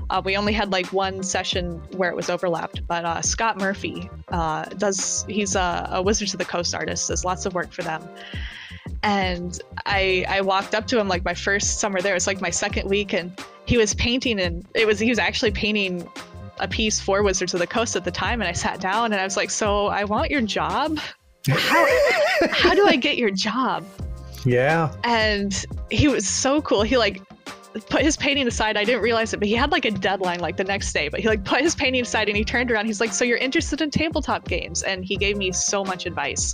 We only had like one session where it was overlapped, but Scott Murphy he's a Wizards of the Coast artist, does lots of work for them. And I walked up to him like my first summer there. It's like my second week, and he was painting, and he was actually painting a piece for Wizards of the Coast at the time. And I sat down and I was like, so I want your job. How do I get your job? Yeah. And he was so cool. He like put his painting aside. I didn't realize it, but he had like a deadline like the next day, but he like put his painting aside and he turned around. He's like, so you're interested in tabletop games? And he gave me so much advice.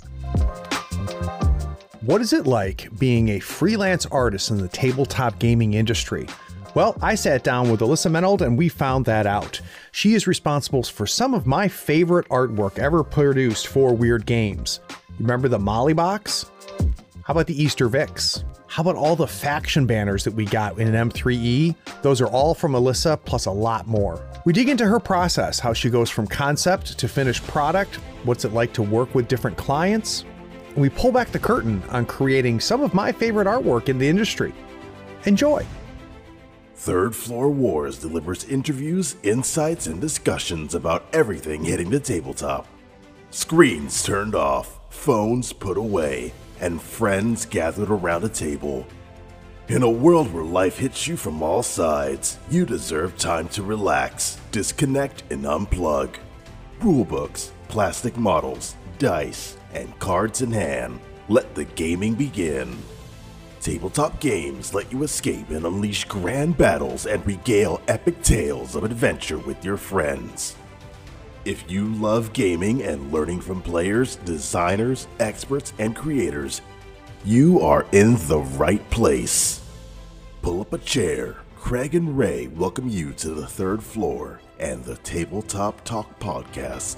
What is it like being a freelance artist in the tabletop gaming industry? Well, I sat down with Alyssa Menold and we found that out. She is responsible for some of my favorite artwork ever produced for Weird Games. You remember the Molly box? How about the Easter Vix? How about all the faction banners that we got in an M3E? Those are all from Alyssa, plus a lot more. We dig into her process, how she goes from concept to finished product, what's it like to work with different clients, and we pull back the curtain on creating some of my favorite artwork in the industry. Enjoy. Third Floor Wars delivers interviews, insights, and discussions about everything hitting the tabletop. Screens turned off, phones put away, and friends gathered around a table. In a world where life hits you from all sides, you deserve time to relax, disconnect, and unplug. Rulebooks, plastic models, dice, and cards in hand, let the gaming begin. Tabletop games let you escape and unleash grand battles and regale epic tales of adventure with your friends. If you love gaming and learning from players, designers, experts, and creators, you are in the right place. Pull up a chair. Craig and Ray welcome you to the third floor and the Tabletop Talk podcast.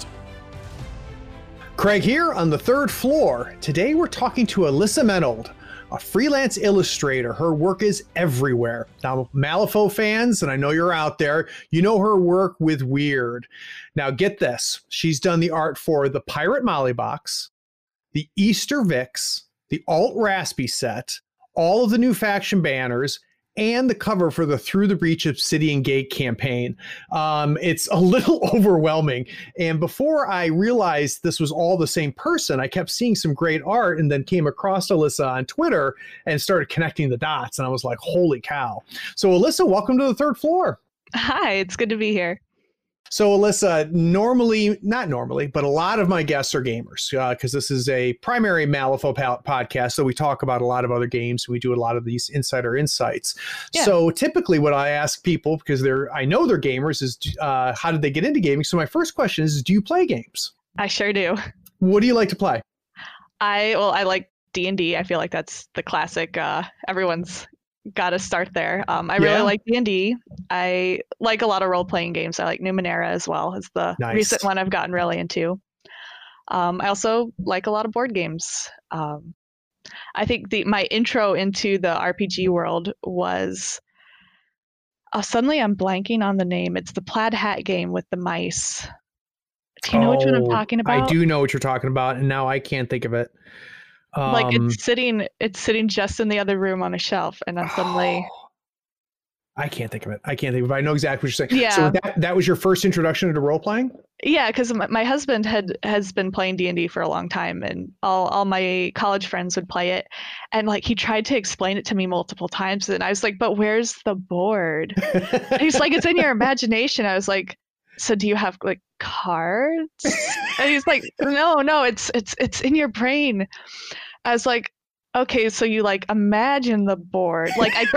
Craig here on the third floor. Today we're talking to Alyssa Menold, a freelance illustrator. Her work is everywhere. Now, Malifaux fans, and I know you're out there, you know her work with Weird. Now, get this. She's done the art for the Pirate Molly box, the Easter Vix, the Alt Raspy set, all of the new faction banners, and the cover for the Through the Breach Obsidian Gate campaign. It's a little overwhelming. And before I realized this was all the same person, I kept seeing some great art and then came across Alyssa on Twitter and started connecting the dots. And I was like, holy cow. So Alyssa, welcome to the third floor. Hi, it's good to be here. So Alyssa, not normally, but a lot of my guests are gamers because this is a primary Malifaux podcast. So we talk about a lot of other games. We do a lot of these insider insights. Yeah. So typically what I ask people, because I know they're gamers, is how did they get into gaming? So my first question is, do you play games? I sure do. What do you like to play? I like D&D. I feel like that's the classic. Everyone's got to start there. I really like D&D. I like a lot of role-playing games. I like Numenera as well as the recent one I've gotten really into. I also like a lot of board games. I think my intro into the RPG world was suddenly I'm blanking on the name. It's the Plaid Hat game with the mice. Do you know which one I'm talking about? I do know what you're talking about, and now I can't think of it. Like it's sitting just in the other room on a shelf, and I'm suddenly I can't think of it. I know exactly what you're saying. Yeah. So that was your first introduction into role playing? Yeah, because my husband has been playing D&D for a long time, and all my college friends would play it, and like he tried to explain it to me multiple times, and I was like, but where's the board? And he's like, it's in your imagination. I was like, so do you have like cards? And he's like, no, it's in your brain. I was like, okay, so you like imagine the board. Like I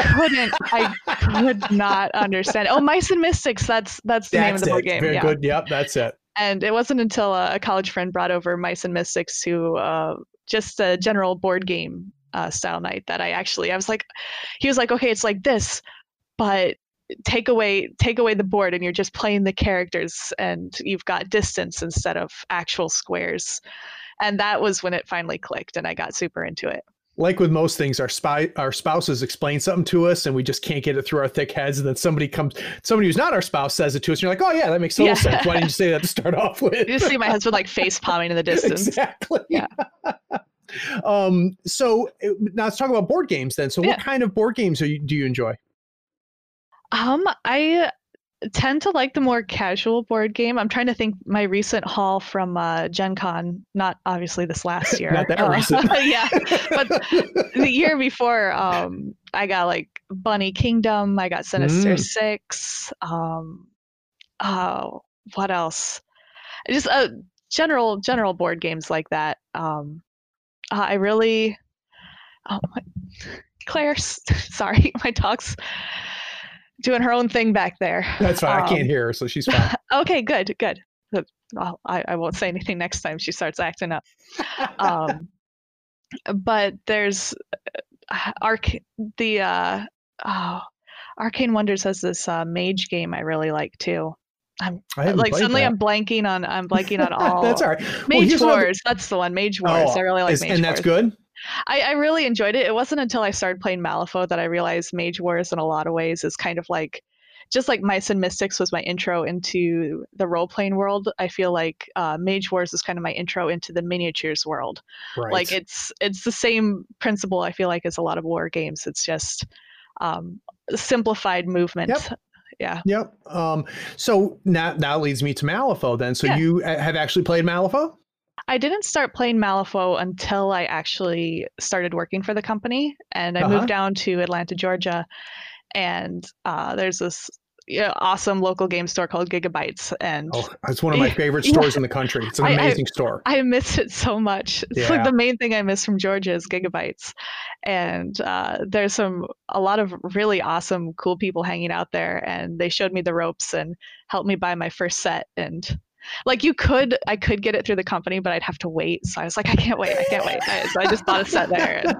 could not understand. Oh, Mice and Mystics. That's the name of the board game. Very good. Yep, that's it. And it wasn't until a college friend brought over Mice and Mystics to just a general board game style night that I was like, he was like, okay, it's like this, but take away the board and you're just playing the characters and you've got distance instead of actual squares. And that was when it finally clicked and I got super into it. Like with most things, our spouses explain something to us and we just can't get it through our thick heads. And then somebody who's not our spouse says it to us. And you're like, oh yeah, that makes total sense. Why didn't you say that to start off with? You just see my husband like face palming in the distance. Exactly. Yeah. So now let's talk about board games then. So what kind of board games do you enjoy? I tend to like the more casual board game. I'm trying to think my recent haul from Gen Con, not obviously this last year. Not that recent. Yeah, but the year before, I got like Bunny Kingdom, I got Sinister Six. Oh, what else? Just general board games like that. I really, Claire, sorry, my dog's doing her own thing back there. That's fine. I can't hear her, so she's fine. Okay, good. Well, I won't say anything next time she starts acting up. But there's Arcane Wonders has this mage game I really like too. I'm blanking on all. That's all right. Mage Wars. That's the one. Mage Wars. I really like Mage Wars. And that's good? I really enjoyed it. It wasn't until I started playing Malifaux that I realized Mage Wars in a lot of ways is kind of like, just like Mice and Mystics was my intro into the role-playing world. I feel like Mage Wars is kind of my intro into the miniatures world. Right. Like it's the same principle, I feel like, as a lot of war games. It's just simplified movement. Yep. Yeah. Yep. So now leads me to Malifaux then. So you have actually played Malifaux? I didn't start playing Malifaux until I actually started working for the company, and I moved down to Atlanta, Georgia, and there's this awesome local game store called Gigabytes, and it's one of my favorite stores in the country. It's an amazing store. I miss it so much. It's like the main thing I miss from Georgia is Gigabytes, and there's a lot of really awesome, cool people hanging out there, and they showed me the ropes and helped me buy my first set. And like I could get it through the company, but I'd have to wait. So I was like, I can't wait. So I just bought a set there.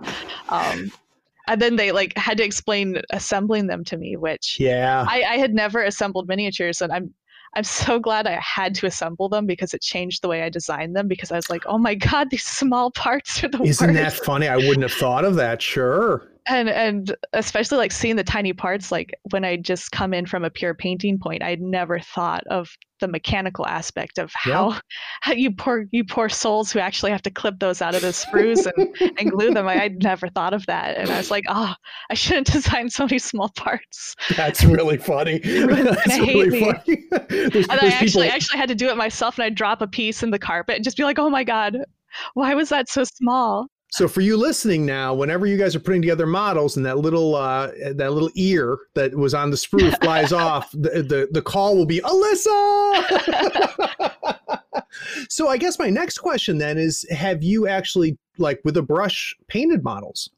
And then they like had to explain assembling them to me, which I had never assembled miniatures, and I'm so glad I had to assemble them because it changed the way I designed them, because I was like, oh my God, these small parts are the worst. Isn't that funny? I wouldn't have thought of that. Sure. And especially like seeing the tiny parts, like when I just come in from a pure painting point, I'd never thought of the mechanical aspect of how you poor souls who actually have to clip those out of the sprues and glue them. I'd never thought of that. And I was like, I shouldn't design so many small parts. That's really funny. That's really funny. And I actually had to do it myself, and I'd drop a piece in the carpet and just be like, oh my God, why was that so small? So for you listening now, whenever you guys are putting together models and that little ear that was on the sprue flies off, the call will be Alyssa. So I guess my next question then is, have you actually, like with a brush, painted models?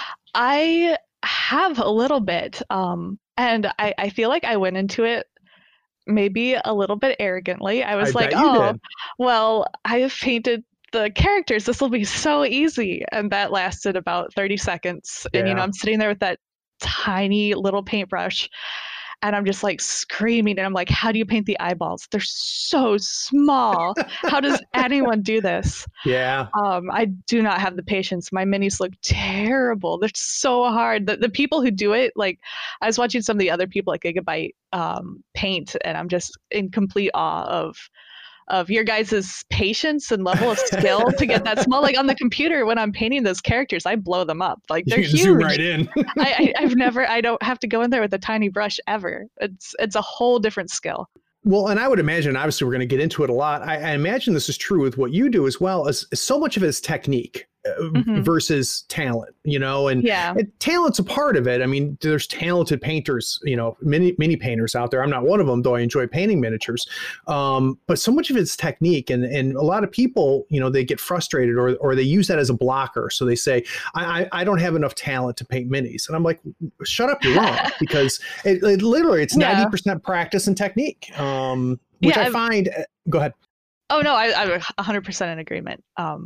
I have a little bit. And I feel like I went into it maybe a little bit arrogantly. I was like, well, I have painted the characters, this will be so easy. And that lasted about 30 seconds. And, I'm sitting there with that tiny little paintbrush, and I'm just like screaming. And I'm like, how do you paint the eyeballs? They're so small. How does anyone do this? Yeah. I do not have the patience. My minis look terrible. They're so hard. The people who do it, like I was watching some of the other people at Gigabyte paint, and I'm just in complete awe of your guys' patience and level of skill to get that small. Like on the computer, when I'm painting those characters, I blow them up. Like they're huge. Zoom right in. I don't have to go in there with a tiny brush ever. It's a whole different skill. Well, and I would imagine, obviously we're going to get into it a lot. I imagine this is true with what you do as well, as so much of it is technique versus talent, and talent's a part of it. I mean, there's talented painters, mini painters out there. I'm not one of them, though I enjoy painting miniatures. But so much of it's technique, and a lot of people, they get frustrated or they use that as a blocker. So they say, I don't have enough talent to paint minis. And I'm like, shut up, you're wrong, because it literally it's 90% practice and technique, which I find. Go ahead. Oh no, I'm 100% in agreement.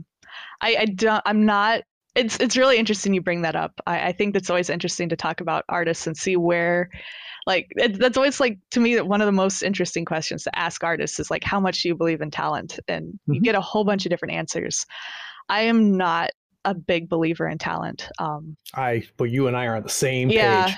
I'm not. It's really interesting you bring that up. I think that's always interesting to talk about artists and see where, that's always like, to me, one of the most interesting questions to ask artists is like, how much do you believe in talent? And you get a whole bunch of different answers. I am not a big believer in talent. But you and I are on the same page. Yeah,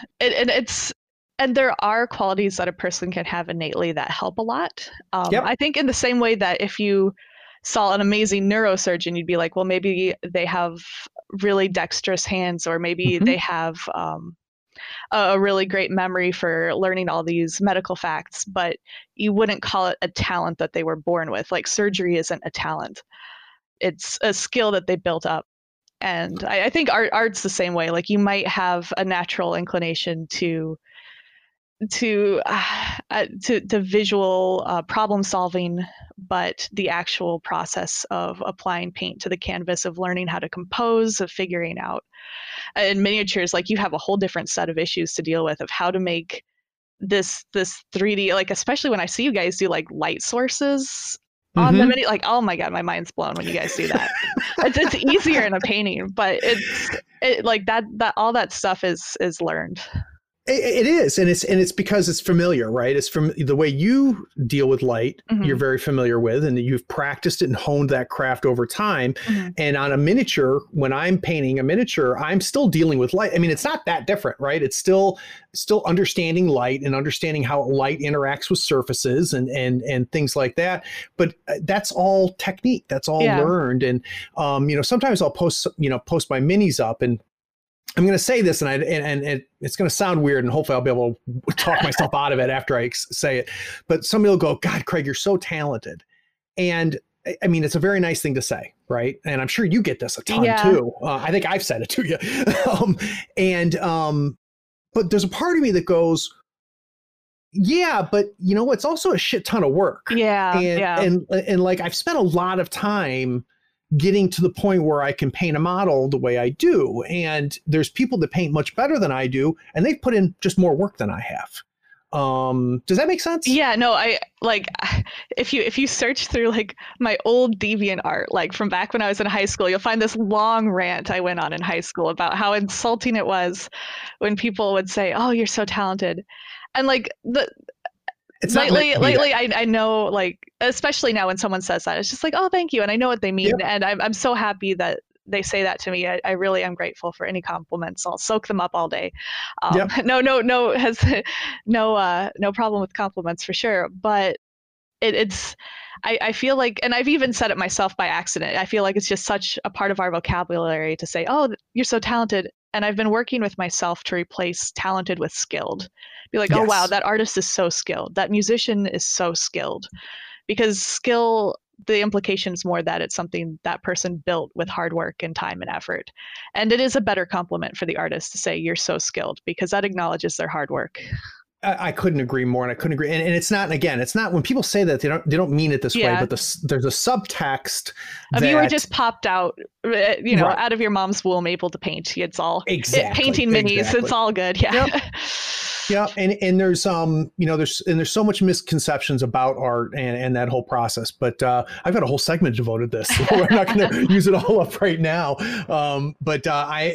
and there are qualities that a person can have innately that help a lot. I think in the same way that if you saw an amazing neurosurgeon, you'd be like, well, maybe they have really dexterous hands, or maybe they have a really great memory for learning all these medical facts, but you wouldn't call it a talent that they were born with. Like surgery isn't a talent. It's a skill that they built up. And I think art's the same way. Like you might have a natural inclination to visual problem solving, but the actual process of applying paint to the canvas, of learning how to compose, of figuring out in miniatures, like you have a whole different set of issues to deal with of how to make this 3D, like especially when I see you guys do like light sources on the mini, like, oh my God, my mind's blown when you guys do that. It's easier in a painting, but it like that all that stuff is learned. It is, and it's because it's familiar, right? It's from the way you deal with light, you're very familiar with, and you've practiced it and honed that craft over time. And on a miniature, when I'm painting a miniature, I'm still dealing with light. I mean, it's not that different, right? It's still understanding light and understanding how light interacts with surfaces and things like that. But that's all technique. That's all learned. And sometimes I'll post my minis up, and I'm going to say this, and it's going to sound weird, and hopefully I'll be able to talk myself out of it after I say it. But somebody will go, "God, Craig, you're so talented," and I mean, it's a very nice thing to say, right? And I'm sure you get this a ton too. I think I've said it to you, but there's a part of me that goes, "Yeah, but it's also a shit ton of work." And like I've spent a lot of time getting to the point where I can paint a model the way I do. And there's people that paint much better than I do, and they've put in just more work than I have. Does that make sense? Yeah, no, I like if you search through like my old DeviantArt, like from back when I was in high school, you'll find this long rant I went on in high school about how insulting it was when people would say, "Oh, you're so talented." And like it's lately I know, like, especially now when someone says that, it's just like, oh, thank you. And I know what they mean. Yep. And I'm so happy that they say that to me. I really am grateful for any compliments. I'll soak them up all day. No problem with compliments for sure. But I feel like, and I've even said it myself by accident, I feel like it's just such a part of our vocabulary to say, oh, you're so talented. And I've been working with myself to replace talented with skilled. Be like, oh, wow, that artist is so skilled. That musician is so skilled. Because skill, the implication is more that it's something that person built with hard work and time and effort. And it is a better compliment for the artist to say you're so skilled, because that acknowledges their hard work. I couldn't agree more, and I couldn't agree. And it's not, again, it's not when people say that, they don't mean it this way, but there's a subtext of you were just popped out, out of your mom's womb, able to paint. It's all painting minis. It's all good. Yeah. Yep. Yeah, and there's there's so much misconceptions about art and that whole process. But I've got a whole segment devoted to this. So we're not going to use it all up right now. But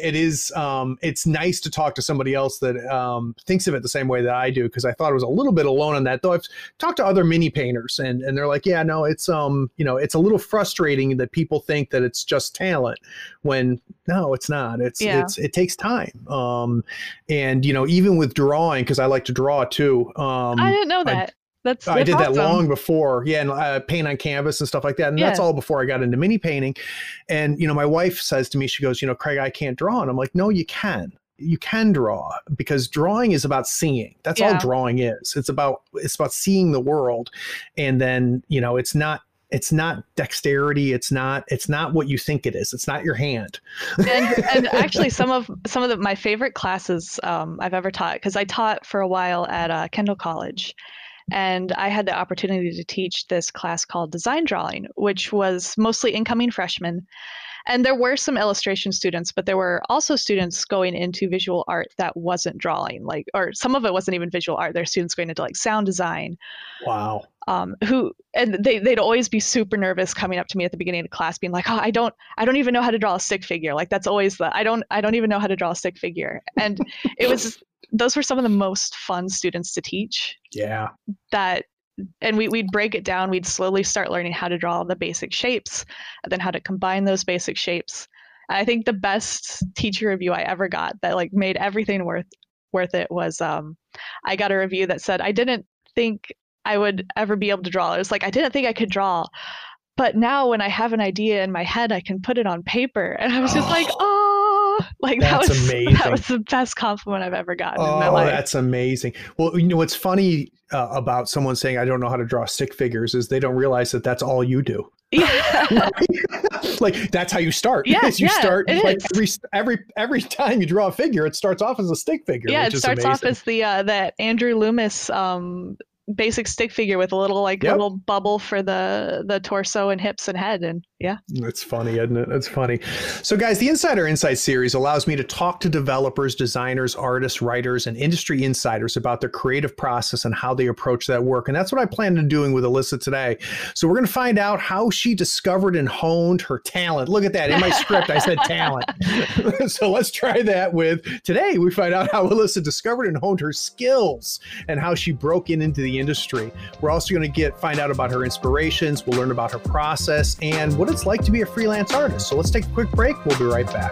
it's nice to talk to somebody else that thinks of it the same way that I do, because I thought I was a little bit alone on that. Though I've talked to other mini painters, and they're like, yeah, no, it's it's a little frustrating that people think that it's just talent, when no, it's not. It takes time. And even with drawing, because I like to draw too. I didn't know that. I did awesome. that long before. Yeah. And paint on canvas and stuff like that. And that's all before I got into mini painting. And, my wife says to me, she goes, Craig, I can't draw. And I'm like, no, you can. You can draw, because drawing is about seeing. That's all drawing is. It's about seeing the world. And then, it's not dexterity. It's not what you think it is. It's not your hand. and actually some of my favorite classes I've ever taught, because I taught for a while at Kendall College, and I had the opportunity to teach this class called design drawing, which was mostly incoming freshmen. And there were some illustration students, but there were also students going into visual art that wasn't drawing, or some of it wasn't even visual art. There are students going into sound design. Wow. They'd always be super nervous coming up to me at the beginning of class, being like, "Oh, I don't even know how to draw a stick figure." Like that's always I don't even know how to draw a stick figure. And those were some of the most fun students to teach. Yeah. And we'd break it down. We'd slowly start learning how to draw the basic shapes, and then how to combine those basic shapes. And I think the best teacher review I ever got that made everything worth it was I got a review that said, I didn't think I would ever be able to draw. It was like, I didn't think I could draw, but now when I have an idea in my head, I can put it on paper. And I was just like, oh, Like That's that amazing. was the best compliment I've ever gotten in my Oh, life. that's amazing. Well, you know what's funny about someone saying I don't know how to draw stick figures is they don't realize that that's all you do. Yeah. Like that's how you start. Yeah, You start it like is. every time you draw a figure, it starts off as a stick figure. Yeah, which it is starts off amazing. as the that Andrew Loomis basic stick figure with a little Yep. little bubble for the torso and hips and head, and yeah. It's funny, isn't it? It's funny. So, guys, the Insider Insight series allows me to talk to developers, designers, artists, writers, and industry insiders about their creative process and how they approach that work. And that's what I plan on doing with Alyssa today. So, we're going to find out how she discovered and honed her talent. Look at that. In my script, I said talent. So, let's try that with today. We find out how Alyssa discovered and honed her skills and how she broke into the industry. We're also going to find out about her inspirations. We'll learn about her process and what it's like to be a freelance artist. So let's take a quick break. We'll be right back.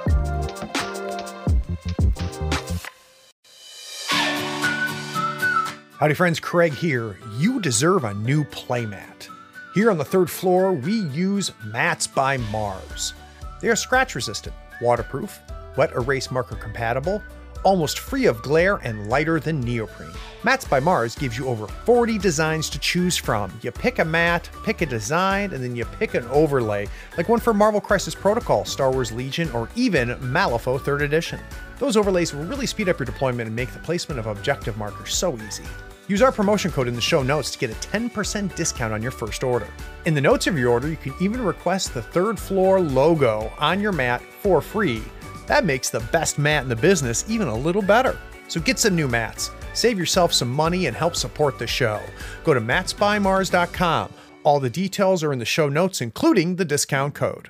Howdy friends, Craig here. You deserve a new playmat. Here on the third floor, we use Mats by Mars. They are scratch resistant, waterproof, wet erase marker compatible, almost free of glare, and lighter than neoprene. Mats by Mars gives you over 40 designs to choose from. You pick a mat, pick a design, and then you pick an overlay, like one for Marvel Crisis Protocol, Star Wars Legion, or even Malifaux 3rd Edition. Those overlays will really speed up your deployment and make the placement of objective markers so easy. Use our promotion code in the show notes to get a 10% discount on your first order. In the notes of your order, you can even request the third floor logo on your mat for free. That makes the best mat in the business even a little better. So get some new mats, save yourself some money, and help support the show. Go to matsbymars.com. All the details are in the show notes, including the discount code.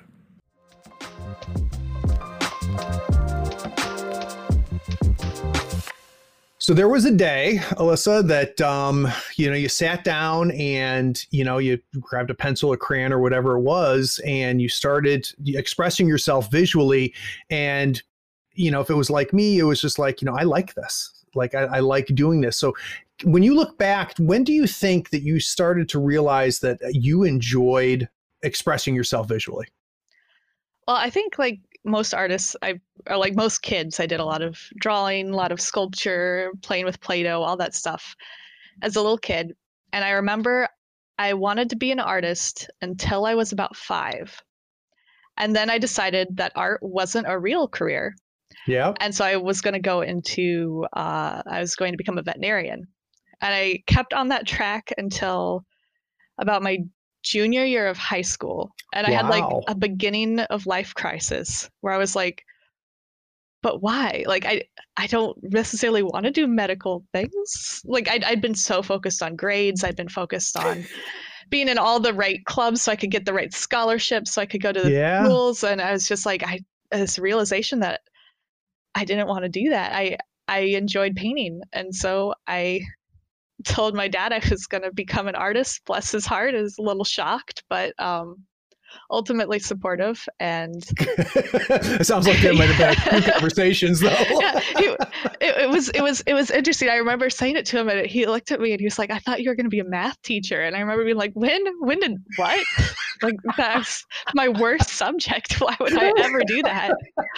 So there was a day, Alyssa, that you sat down and you grabbed a pencil, a crayon, or whatever it was, and you started expressing yourself visually. And if it was like me, it was just like I like this, like I like doing this. So when you look back, when do you think that you started to realize that you enjoyed expressing yourself visually? Well, I think like most artists, or like most kids, I did a lot of drawing, a lot of sculpture, playing with Play-Doh, all that stuff as a little kid. And I remember I wanted to be an artist until I was about 5. And then I decided that art wasn't a real career. Yeah. And so I was going to go into, I was going to become a veterinarian. And I kept on that track until about my junior year of high school. And I had like a beginning of life crisis where I was like, but why? Like, I don't necessarily want to do medical things. Like I'd been so focused on grades. I'd been focused on being in all the right clubs so I could get the right scholarships so I could go to the schools. And I was just like, this realization that I didn't want to do that. I enjoyed painting. And so I told my dad I was going to become an artist. Bless his heart, is a little shocked, but ultimately supportive. And it sounds like there might have been a few conversations though. Yeah, it was interesting. I remember saying it to him, and he looked at me and he was like, I thought you were going to be a math teacher. And I remember being like, when did what? Like, that's my worst subject. Why would I ever do that?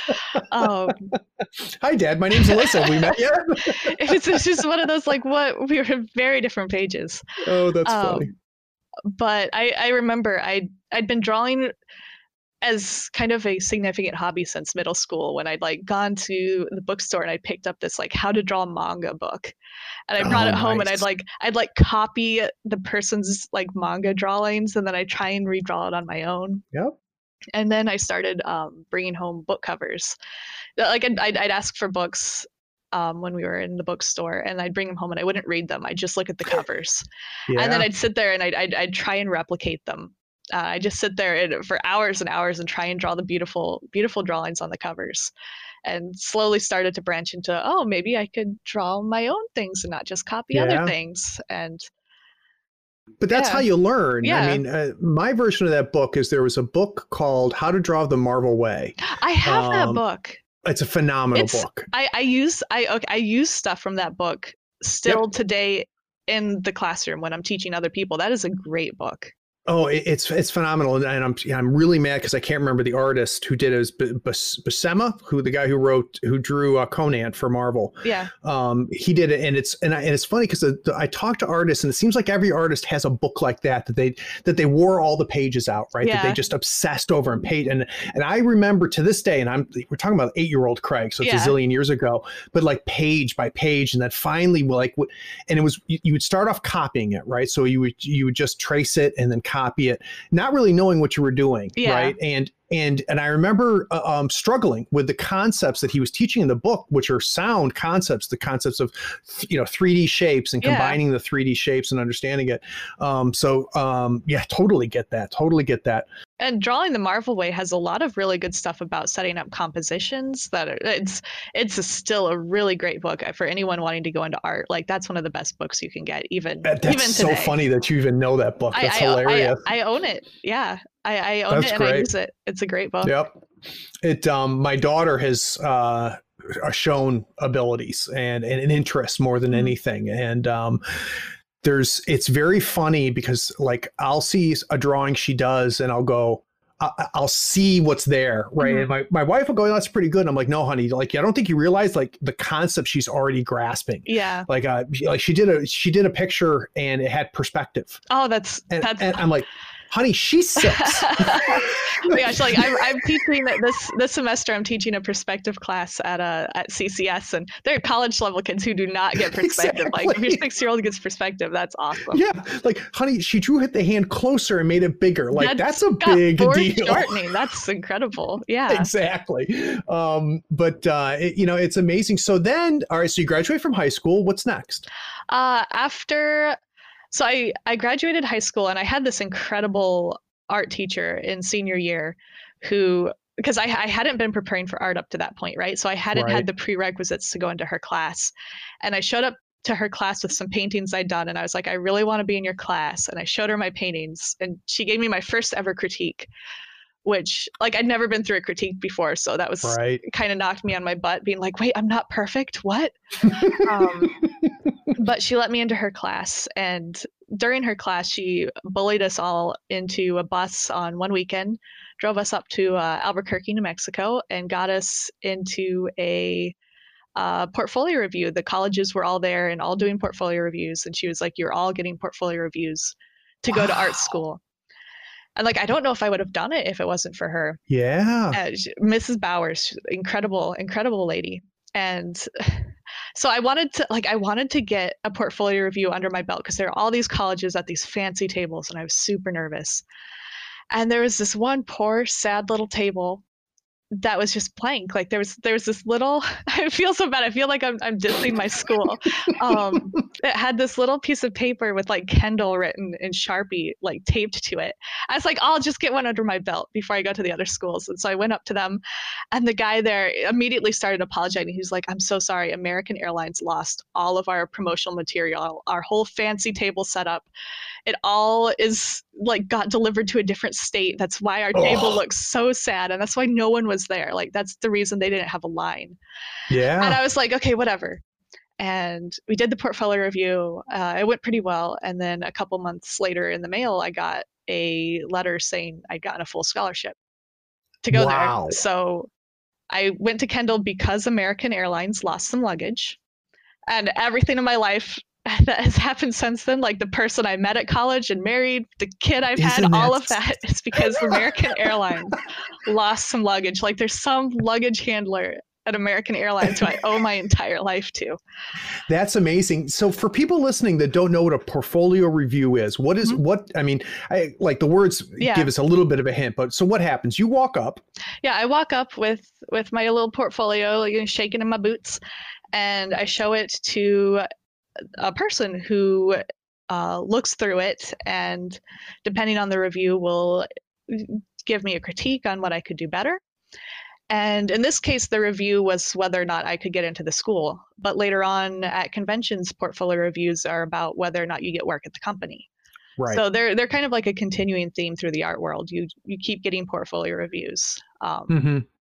Hi, Dad. My name's Alyssa. We met yet? It's just one of those, like, what? We were on very different pages. Oh, that's funny. But I remember I'd been drawing as kind of a significant hobby since middle school, when I'd like gone to the bookstore and I picked up this like how to draw manga book, and I brought it home, and I'd copy the person's like manga drawings, and then I try and redraw it on my own. Yep. And then I started bringing home book covers. Like I'd ask for books when we were in the bookstore, and I'd bring them home and I wouldn't read them. I'd just look at the covers. Yeah. And then I'd sit there and I'd try and replicate them. I just sit there for hours and hours and try and draw the beautiful, beautiful drawings on the covers, and slowly started to branch into, oh, maybe I could draw my own things and not just copy other things. But that's how you learn. Yeah. I mean, my version of that book is there was a book called How to Draw the Marvel Way. I have that book. It's a phenomenal book. I use stuff from that book still today in the classroom when I'm teaching other people. That is a great book. Oh, it's phenomenal, and I'm really mad because I can't remember the artist who did it. It was Buscema, the guy who drew Conan for Marvel. Yeah. He did it, and it's funny because I talked to artists, and it seems like every artist has a book like that they wore all the pages out, right? Yeah. That they just obsessed over and paid. And I remember to this day, and we're talking about 8-year-old Craig, so it's a zillion years ago, but like page by page, and then finally and it was you would start off copying it, right? So you would just trace it and then copy it, not really knowing what you were doing, right? And I remember struggling with the concepts that he was teaching in the book, which are sound concepts, the concepts of 3D shapes and combining the 3D shapes and understanding it. Totally get that. And Drawing the Marvel Way has a lot of really good stuff about setting up compositions. It's still a really great book for anyone wanting to go into art. Like, that's one of the best books you can get, even today. So funny that you even know that book. That's hilarious. I own it. Yeah, I own it and great. I use it. It's a great book. Yep. My daughter has shown abilities and an interest more than anything, and it's very funny because like I'll see a drawing she does and I'll see what's there, right? And my wife will go, "That's pretty good." And I'm like, "No, honey, like I don't think you realize like the concept she's already grasping." Yeah. Like she did a picture and it had perspective. Oh, that's and I'm like, honey, she's 6. Oh my gosh, like I'm teaching this semester. I'm teaching a perspective class at CCS, and they're college level kids who do not get perspective. Exactly. Like if your 6-year-old gets perspective, that's awesome. Yeah, like honey, she drew the hand closer and made it bigger. Like that's a big deal. Shortening. That's incredible. Yeah, exactly. It's amazing. So then, all right, so you graduate from high school. What's next? So I graduated high school and I had this incredible art teacher in senior year because I hadn't been preparing for art up to that point, right? So I hadn't had the prerequisites to go into her class. And I showed up to her class with some paintings I'd done. And I was like, I really want to be in your class. And I showed her my paintings and she gave me my first ever critique, which like I'd never been through a critique before. So that was kind of knocked me on my butt being like, wait, I'm not perfect. What? But she let me into her class, and during her class, she bullied us all into a bus on one weekend, drove us up to Albuquerque, New Mexico, and got us into a portfolio review. The colleges were all there and all doing portfolio reviews, and she was like, "You're all getting portfolio reviews to go to art school." And like, I don't know if I would have done it if it wasn't for her. Yeah. Mrs. Bowers, incredible lady. And so I wanted to get a portfolio review under my belt because there are all these colleges at these fancy tables, and I was super nervous. And there was this one poor, sad little table that was just blank. Like there was this little, I feel so bad. I feel like I'm dissing my school. It had this little piece of paper with like Kendall written in Sharpie, like taped to it. I was like, I'll just get one under my belt before I go to the other schools. And so I went up to them, and the guy there immediately started apologizing. He's like, "I'm so sorry. American Airlines lost all of our promotional material, our whole fancy table setup. It all is like got delivered to a different state. That's why our table looks so sad. And that's why no one was there. Like, that's the reason they didn't have a line." Yeah. And I was like, okay, whatever. And we did the portfolio review. It went pretty well. And then a couple months later in the mail, I got a letter saying I'd gotten a full scholarship to go there. So I went to Kendall because American Airlines lost some luggage, and everything in my life that has happened since then, like the person I met at college and married, the kid I've had, all of that is because American Airlines lost some luggage. Like there's some luggage handler at American Airlines who I owe my entire life to. That's amazing. So for people listening that don't know what a portfolio review is, I like the words give us a little bit of a hint, but so what happens? You walk up. Yeah, I walk up with my little portfolio, shaking in my boots, and I show it to a person who looks through it, and depending on the review will give me a critique on what I could do better. And in this case, the review was whether or not I could get into the school. But later on at conventions, portfolio reviews are about whether or not you get work at the company. Right. So they're kind of like a continuing theme through the art world. You keep getting portfolio reviews.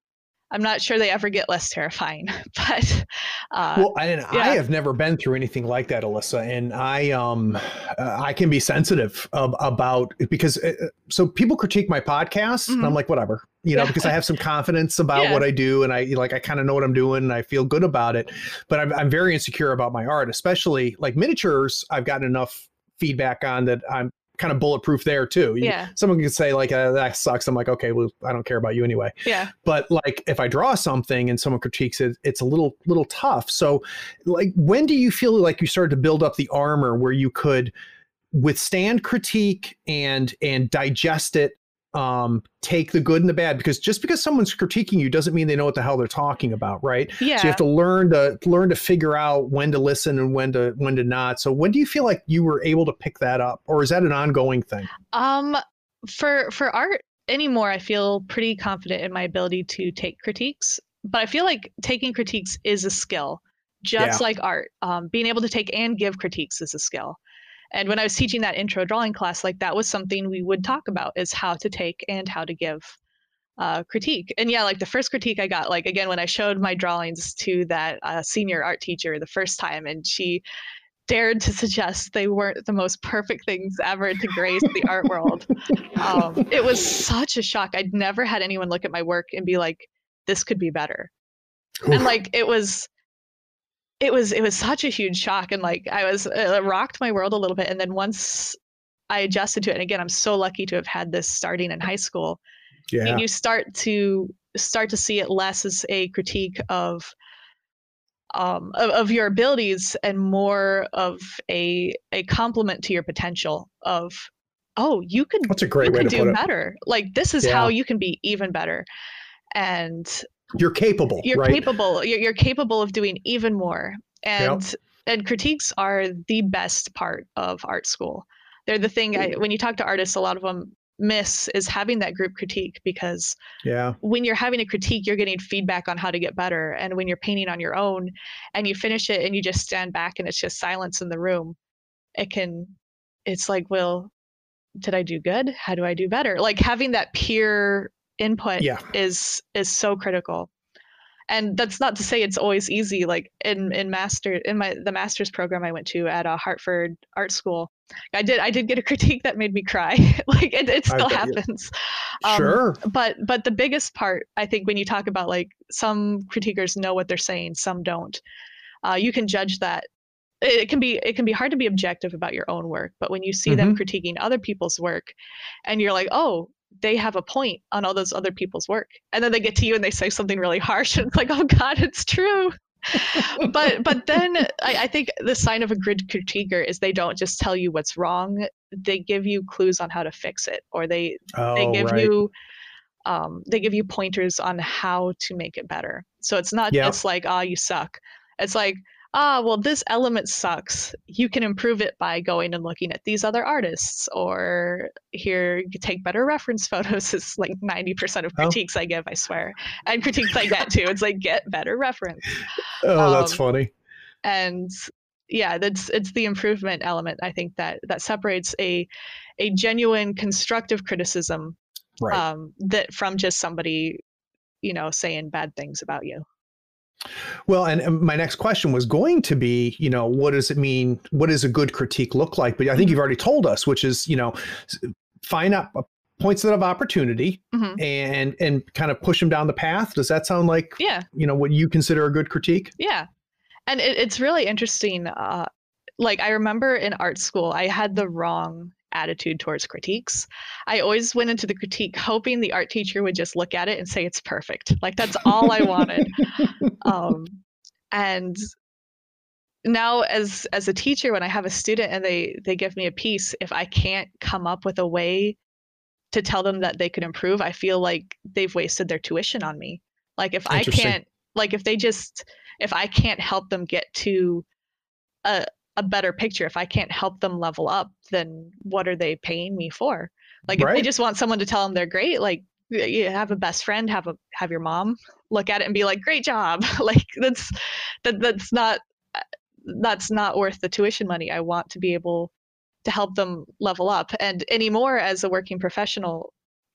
I'm not sure they ever get less terrifying, but Well, and I yeah. have never been through anything like that, Alyssa, and I can be sensitive about because so people critique my podcast, and I'm Mhm. like, whatever, because I have some confidence about Yeah. what I do, and I kind of know what I'm doing, and I feel good about it. But I'm very insecure about my art, especially like miniatures. I've gotten enough feedback on that I'm kind of bulletproof there too. Yeah. Someone could say like that sucks. I'm like, okay, well, I don't care about you anyway. Yeah. But like if I draw something and someone critiques it, it's a little tough. So like when do you feel like you started to build up the armor where you could withstand critique and digest it, take the good and the bad? Because just because someone's critiquing you doesn't mean they know what the hell they're talking about, right? So you Yeah. have to learn to figure out when to listen and when to not. So when do you feel like you were able to pick that up, or is that an ongoing thing? For art anymore, I feel pretty confident in my ability to take critiques, but I feel like taking critiques is a skill, just Yeah. like art. Being able to take and give critiques is a skill. And when I was teaching that intro drawing class, like that was something we would talk about, is how to take and how to give critique. And yeah, like the first critique I got, like again, when I showed my drawings to that senior art teacher the first time, and she dared to suggest they weren't the most perfect things ever to grace the art world. It was such a shock. I'd never had anyone look at my work and be like, this could be better. And like it was such a huge shock, and like it rocked my world a little bit. And then once I adjusted to it, and again, I'm so lucky to have had this starting in high school. Yeah. You start to see it less as a critique of your abilities and more of a compliment to your potential of, oh, That's a great way to do put it. better. Like this is how you can be even better. And you're capable, right? capable. You're capable of doing even more. And critiques are the best part of art school. They're the thing when you talk to artists, a lot of them miss is having that group critique, because when you're having a critique, you're getting feedback on how to get better. And when you're painting on your own and you finish it and you just stand back and it's just silence in the room, it's like, well, did I do good? How do I do better? Like having that peer input is so critical. And that's not to say it's always easy. Like in the master's program I went to at Hartford Art School, I did get a critique that made me cry. Like it still happens. Sure. But the biggest part, I think, when you talk about like some critiquers know what they're saying, some don't. You can judge that. It can be hard to be objective about your own work, but when you see them critiquing other people's work, and you're like, oh, they have a point on all those other people's work, and then they get to you and they say something really harsh, and it's like, oh God, it's true. but then I think the sign of a good critiquer is they don't just tell you what's wrong; they give you clues on how to fix it, or they give you pointers on how to make it better. So it's not just like, oh, you suck. It's like, well, this element sucks. You can improve it by going and looking at these other artists, or here, you take better reference photos. It's like 90% of critiques I give, I swear. And critiques I get too. It's like, get better reference. Oh, that's funny. And yeah, it's the improvement element, I think, that separates a genuine constructive criticism that from just somebody, saying bad things about you. Well, and my next question was going to be, what does it mean? What does a good critique look like? But I think you've already told us, which is, find out points of opportunity and kind of push them down the path. Does that sound like, what you consider a good critique? Yeah. And it's really interesting. Like I remember in art school, I had the wrong attitude towards critiques. I always went into the critique hoping the art teacher would just look at it and say it's perfect. Like that's all I wanted. And now as a teacher, when I have a student and they give me a piece, if I can't come up with a way to tell them that they could improve, I feel like they've wasted their tuition on me. Like if I can't, like if I can't help them get to a better picture, if I can't help them level up, then what are they paying me for? Like if they just want someone to tell them they're great, like you have a best friend, have your mom look at it and be like, great job. Like that's not worth the tuition money. I want to be able to help them level up. And anymore, as a working professional,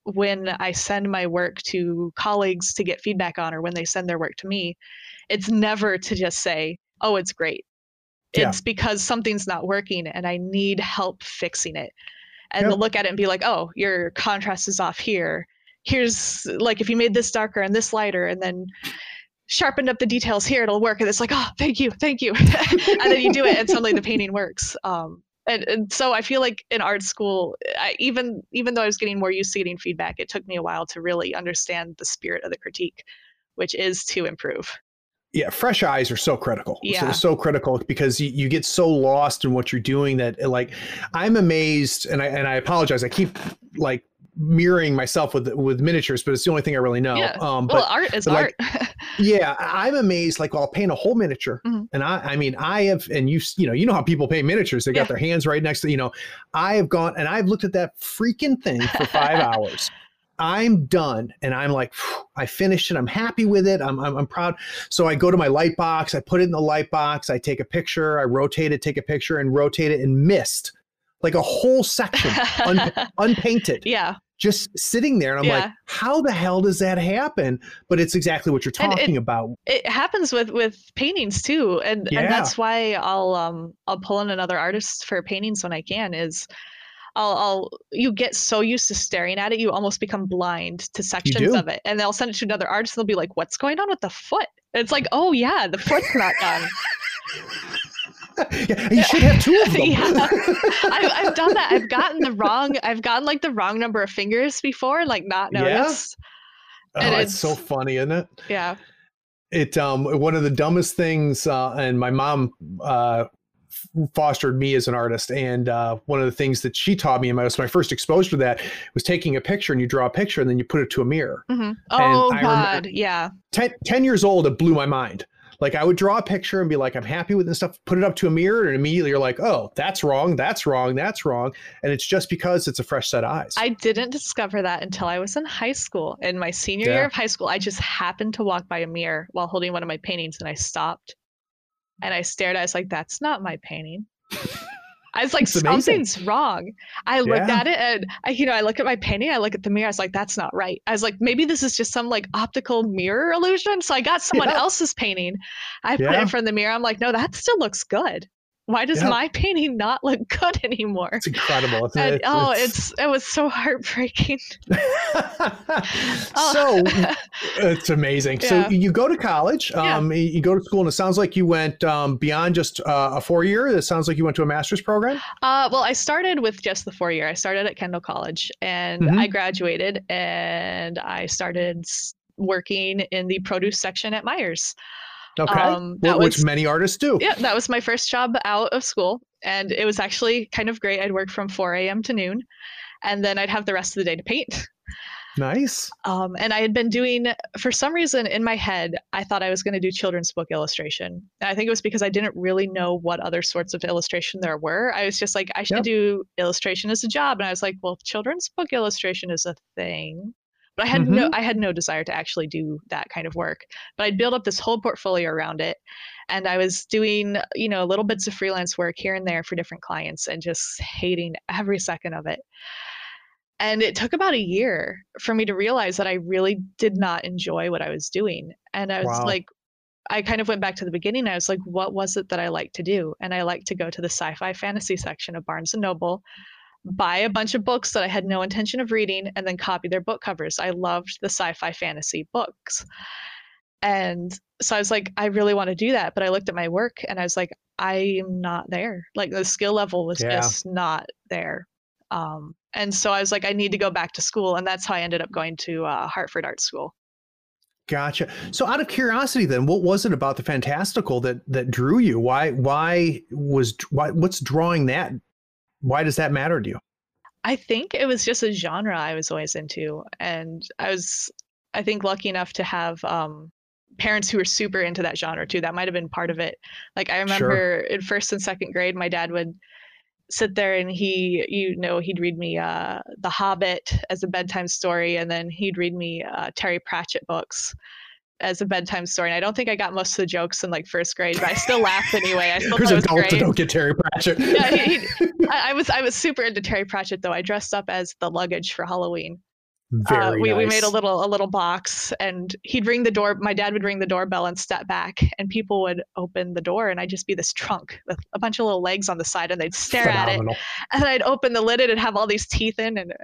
when I send my work to colleagues to get feedback on, or when they send their work to me, it's never to just say, oh, it's great. It's because something's not working and I need help fixing it. And they'll look at it and be like, oh, your contrast is off here. Here's like, if you made this darker and this lighter and then sharpened up the details here, it'll work. And it's like, oh, thank you. And then you do it and suddenly the painting works. And so I feel like in art school, even though I was getting more used to getting feedback, it took me a while to really understand the spirit of the critique, which is to improve. Yeah, fresh eyes are so critical. Yeah. So critical because you get so lost in what you're doing that, like, I'm amazed, and I apologize. I keep like mirroring myself with miniatures, but it's the only thing I really know. Yeah. But art is art. Yeah, I'm amazed. Like, I'll paint a whole miniature, and I mean, I have, and you know how people paint miniatures. They got their hands right next to, I have gone and I've looked at that freaking thing for 5 hours. I'm done. And I'm like, I finished it. I'm happy with it. I'm proud. So I go to my light box. I put it in the light box. I take a picture. I rotate it, take a picture and rotate it, and missed like a whole section unpainted. Yeah. Just sitting there. And I'm like, how the hell does that happen? But it's exactly what you're talking about. It happens with paintings too. And that's why I'll pull in another artist for paintings when I can. Is you get so used to staring at it, you almost become blind to sections of it. And they'll send it to another artist and they'll be like, what's going on with the foot? And it's like, oh yeah, the foot's not done. You should have two of them. I've done that. I've gotten like the wrong number of fingers before and like not noticed. And it's so funny, isn't it? Yeah. It one of the dumbest things, and my mom fostered me as an artist, and one of the things that she taught me, and was my first exposure to that, was taking a picture, and you draw a picture and then you put it to a mirror. Oh God, yeah. 10 years old, it blew my mind. Like, I would draw a picture and be like, I'm happy with this stuff, put it up to a mirror, and immediately you're like, oh, that's wrong, that's wrong, that's wrong. And it's just because it's a fresh set of eyes. I didn't discover that until I was in high school. In my senior year of high school, I just happened to walk by a mirror while holding one of my paintings, and I stopped and I stared. I was like, that's not my painting. I was like, something's wrong. I looked at it and I look at my painting, I look at the mirror, I was like, that's not right. I was like, maybe this is just some like optical mirror illusion. So I got someone else's painting. I put it in front of the mirror. I'm like, no, that still looks good. Why does my painting not look good anymore? It's incredible. It was so heartbreaking. So it's amazing. Yeah. So you go to college, you go to school, and it sounds like you went beyond just a 4-year. It sounds like you went to a master's program. Well, I started with just the 4-year. I started at Kendall College, and I graduated, and I started working in the produce section at Meijer's. Okay. Which many artists do. Yeah, that was my first job out of school. And it was actually kind of great. I'd work from 4 a.m. to noon, and then I'd have the rest of the day to paint. Nice. And I had been doing, for some reason in my head, I thought I was going to do children's book illustration. And I think it was because I didn't really know what other sorts of illustration there were. I was just like, I should do illustration as a job. And I was like, well, children's book illustration is a thing. But I had no desire to actually do that kind of work. But I'd built up this whole portfolio around it. And I was doing, little bits of freelance work here and there for different clients and just hating every second of it. And it took about a year for me to realize that I really did not enjoy what I was doing. And I was like, I kind of went back to the beginning. I was like, what was it that I like to do? And I like to go to the sci-fi fantasy section of Barnes & Noble, buy a bunch of books that I had no intention of reading, and then copy their book covers. I loved the sci-fi fantasy books. And so I was like, I really want to do that. But I looked at my work and I was like, I am not there. Like, the skill level was just not there. And so I was like, I need to go back to school. And that's how I ended up going to Hartford Art School. Gotcha. So out of curiosity then, what was it about the fantastical that drew you? What's drawing that? Why does that matter to you? I think it was just a genre I was always into. And I think, lucky enough to have parents who were super into that genre too. That might have been part of it. Like, I remember in first and second grade, my dad would sit there and he'd read me The Hobbit as a bedtime story. And then he'd read me Terry Pratchett books as a bedtime story. And I don't think I got most of the jokes in like first grade, but I still laughed anyway. I still thought it was great. That don't get Terry Pratchett. Yeah, I was super into Terry Pratchett though. I dressed up as the luggage for Halloween. Very we nice. made a little box, and he'd ring the door. My dad would ring the doorbell and step back, and people would open the door, and I'd just be this trunk with a bunch of little legs on the side, and they'd stare Phenomenal. at it, and I'd open the lid, and it'd have all these teeth in, and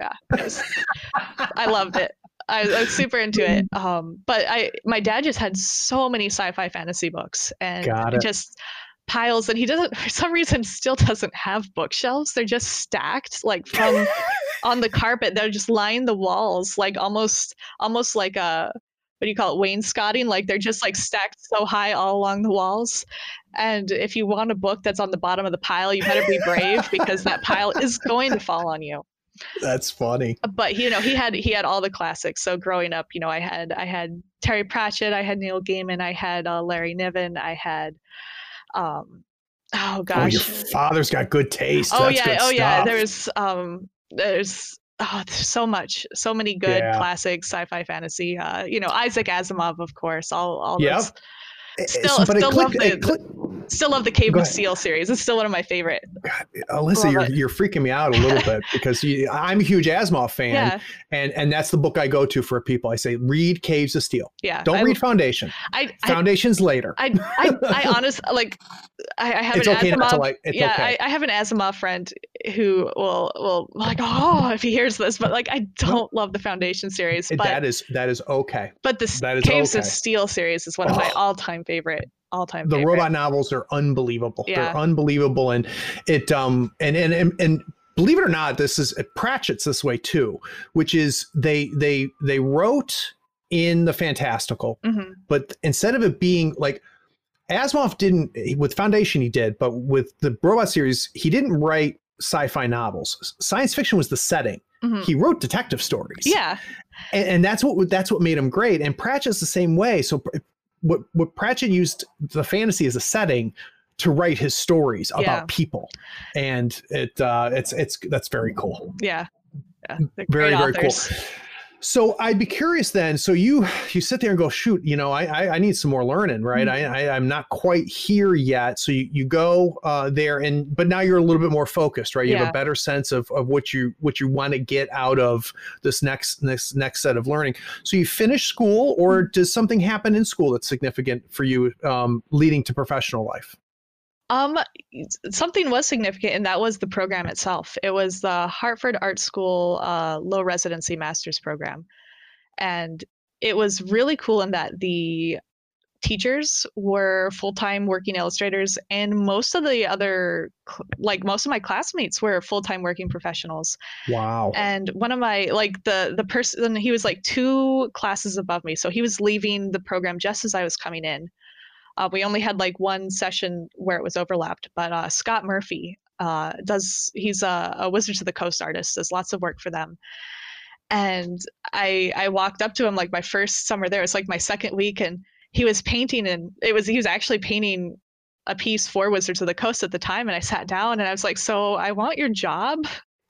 I loved it. I was super into it. But my dad just had so many sci-fi fantasy books, and Got it. just piles, and he doesn't, for some reason, still doesn't have bookshelves. They're just stacked like from on the carpet. They're just lining the walls, like almost like a, what do you call it, wainscoting. Like they're just like stacked so high all along the walls. And if you want a book that's on the bottom of the pile, you better be brave, because that pile is going to fall on you. That's funny. But he had all the classics. So growing up, I had Terry Pratchett, I had Neil Gaiman, I had Larry Niven, I had oh gosh. Oh, your father's got good taste. Oh That's yeah, good oh yeah. stuff. There's so many good classic sci-fi fantasy. Isaac Asimov, of course. All those. Still love the Cave of Steel series. It's still one of my favorite. God, Alyssa, you're freaking me out a little bit, because I'm a huge Asimov fan, and that's the book I go to for people. I say, read Caves of Steel. Yeah, don't read Foundation. Foundation's later. I honestly, like, I have it's an okay Asimov. Not to like. It's okay. I have an Asimov friend who will like, oh, if he hears this, but like, I don't love the Foundation series. But that is okay. But the Caves of Steel series is one of my all-time favorite. The robot novels are unbelievable. Yeah. They're unbelievable, and it and believe it or not, this is Pratchett's this way too, which is they wrote in the fantastical, but instead of it being like, Asimov didn't, with Foundation he did, but with the robot series he didn't write sci-fi novels. Science fiction was the setting. He wrote detective stories. Yeah, and that's what made him great. And Pratchett's the same way. So what Pratchett used the fantasy as a setting to write his stories about people, and that's very cool. Yeah, very cool. So I'd be curious then. So you sit there and go, shoot, I need some more learning, right? I'm not quite here yet. So you go there, but now you're a little bit more focused, right? You have a better sense of what you want to get out of this next set of learning. So you finish school, or does something happen in school that's significant for you, leading to professional life? Something was significant, and that was the program itself. It was the Hartford Art School low residency master's program. And it was really cool in that the teachers were full-time working illustrators, and most of my classmates were full-time working professionals. Wow. And one of my, the person, he was like 2 classes above me. So he was leaving the program just as I was coming in. We only had like one session where it was overlapped, but Scott Murphy he's a Wizards of the Coast artist, does lots of work for them. And I walked up to him like my first summer there. It's like my second week, and he was painting, and he was actually painting a piece for Wizards of the Coast at the time. And I sat down and I was like, so I want your job.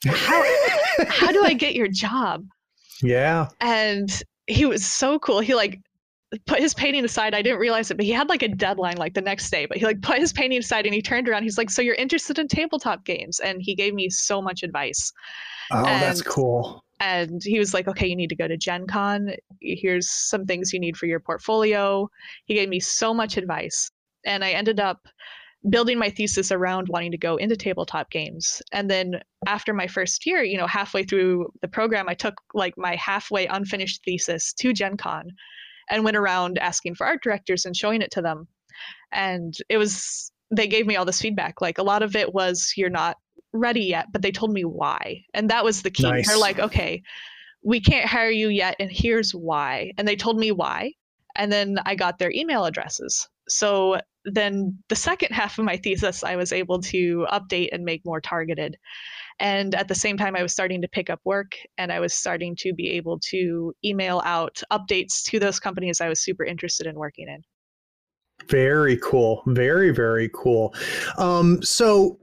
How do I get your job? Yeah. And he was so cool. He put his painting aside. I didn't realize it, but he had like a deadline like the next day, but he put his painting aside, and he turned around. He's like, so you're interested in tabletop games? And he gave me so much advice. Oh, that's cool. And he was like, okay, you need to go to Gen Con. Here's some things you need for your portfolio. He gave me so much advice. And I ended up building my thesis around wanting to go into tabletop games. And then after my first year, halfway through the program, I took like my halfway unfinished thesis to Gen Con and went around asking for art directors and showing it to them. And they gave me all this feedback. Like, a lot of it was, you're not ready yet, but they told me why. And that was the key. Nice. They're like, okay, we can't hire you yet, and here's why. And they told me why. And then I got their email addresses. So then the second half of my thesis, I was able to update and make more targeted. And at the same time, I was starting to pick up work, and I was starting to be able to email out updates to those companies I was super interested in working in. Very cool. Very, very cool. So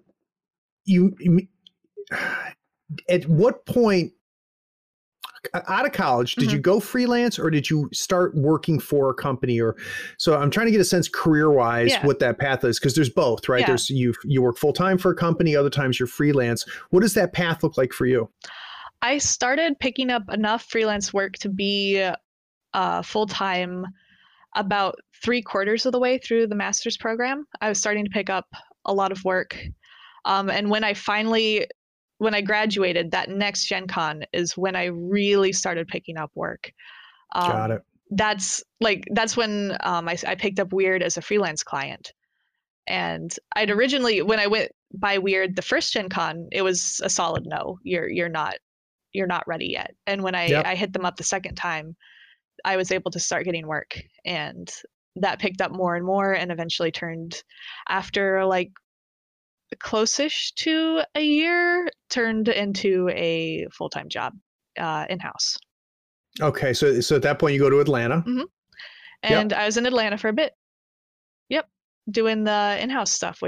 at what point out of college did you go freelance, or did you start working for a company? Or so I'm trying to get a sense career wise what that path is, because there's both, right? There's you work full time for a company, other times you're freelance. What does that path look like for you? I started picking up enough freelance work to be full-time about 3/4 of the way through the master's program. I was starting to pick up a lot of work. And when I graduated, that next Gen Con is when I really started picking up work. Got Um, it. that's when I picked up Weird as a freelance client. And when I went by Weird the first Gen Con, it was a solid no. You're not ready yet. And when Yep. I hit them up the second time, I was able to start getting work, and that picked up more and more, and eventually turned, after like close-ish to a year, turned into a full-time job in-house. Okay. So at that point you go to Atlanta. Hmm. Yep. And I was in Atlanta for a bit. Yep, doing the in-house stuff,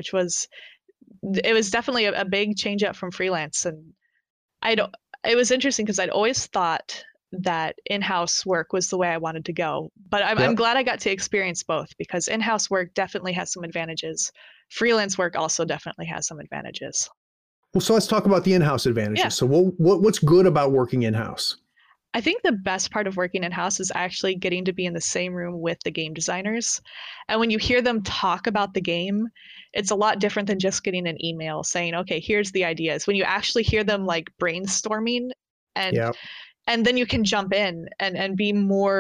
it was definitely a big change up from freelance. And it was interesting because I'd always thought that in-house work was the way I wanted to go. But I'm Yep. glad I got to experience both, because in-house work definitely has some advantages. Freelance work also definitely has some advantages. Well, so let's talk about the in-house advantages. Yeah. So what's good about working in-house? I think the best part of working in-house is actually getting to be in the same room with the game designers. And when you hear them talk about the game, it's a lot different than just getting an email saying, okay, here's the ideas. When you actually hear them like brainstorming, and Yep. and then you can jump in and be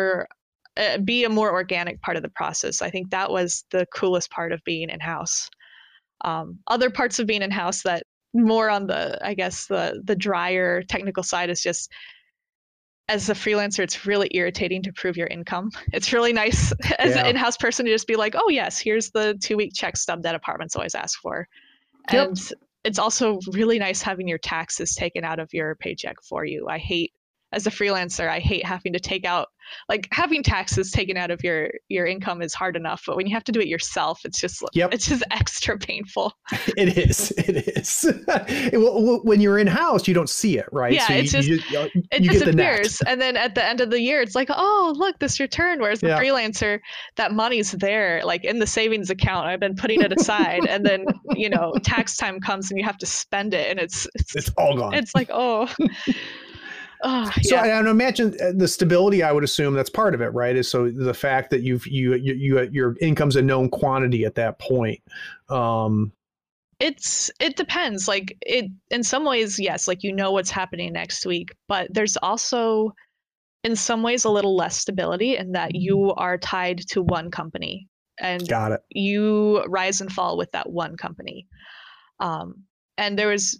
a more organic part of the process. I think that was the coolest part of being in-house. Other parts of being in-house that more on I guess the drier technical side is just, as a freelancer, it's really irritating to prove your income. It's really nice as an in-house person to just be like, oh yes, here's the 2-week check stub that apartments always ask for. Yep. And it's also really nice having your taxes taken out of your paycheck for you. As a freelancer, I hate having to take out, like, having taxes taken out of your income is hard enough, but when you have to do it yourself, it's just extra painful. It is. When you're in-house, you don't see it, right? Yeah, so it you get the net. disappears, and then at the end of the year, it's like, oh, look, this returned. Whereas the freelancer, that money's there, like in the savings account. I've been putting it aside, and then tax time comes and you have to spend it, and it's all gone. It's like, oh. Oh, so yeah. I imagine the stability, I would assume that's part of it, right? Is so the fact that your income's a known quantity at that point. It depends. Like, in some ways, yes, like what's happening next week, but there's also in some ways a little less stability in that you are tied to one company, and Got it. You rise and fall with that one company. And there was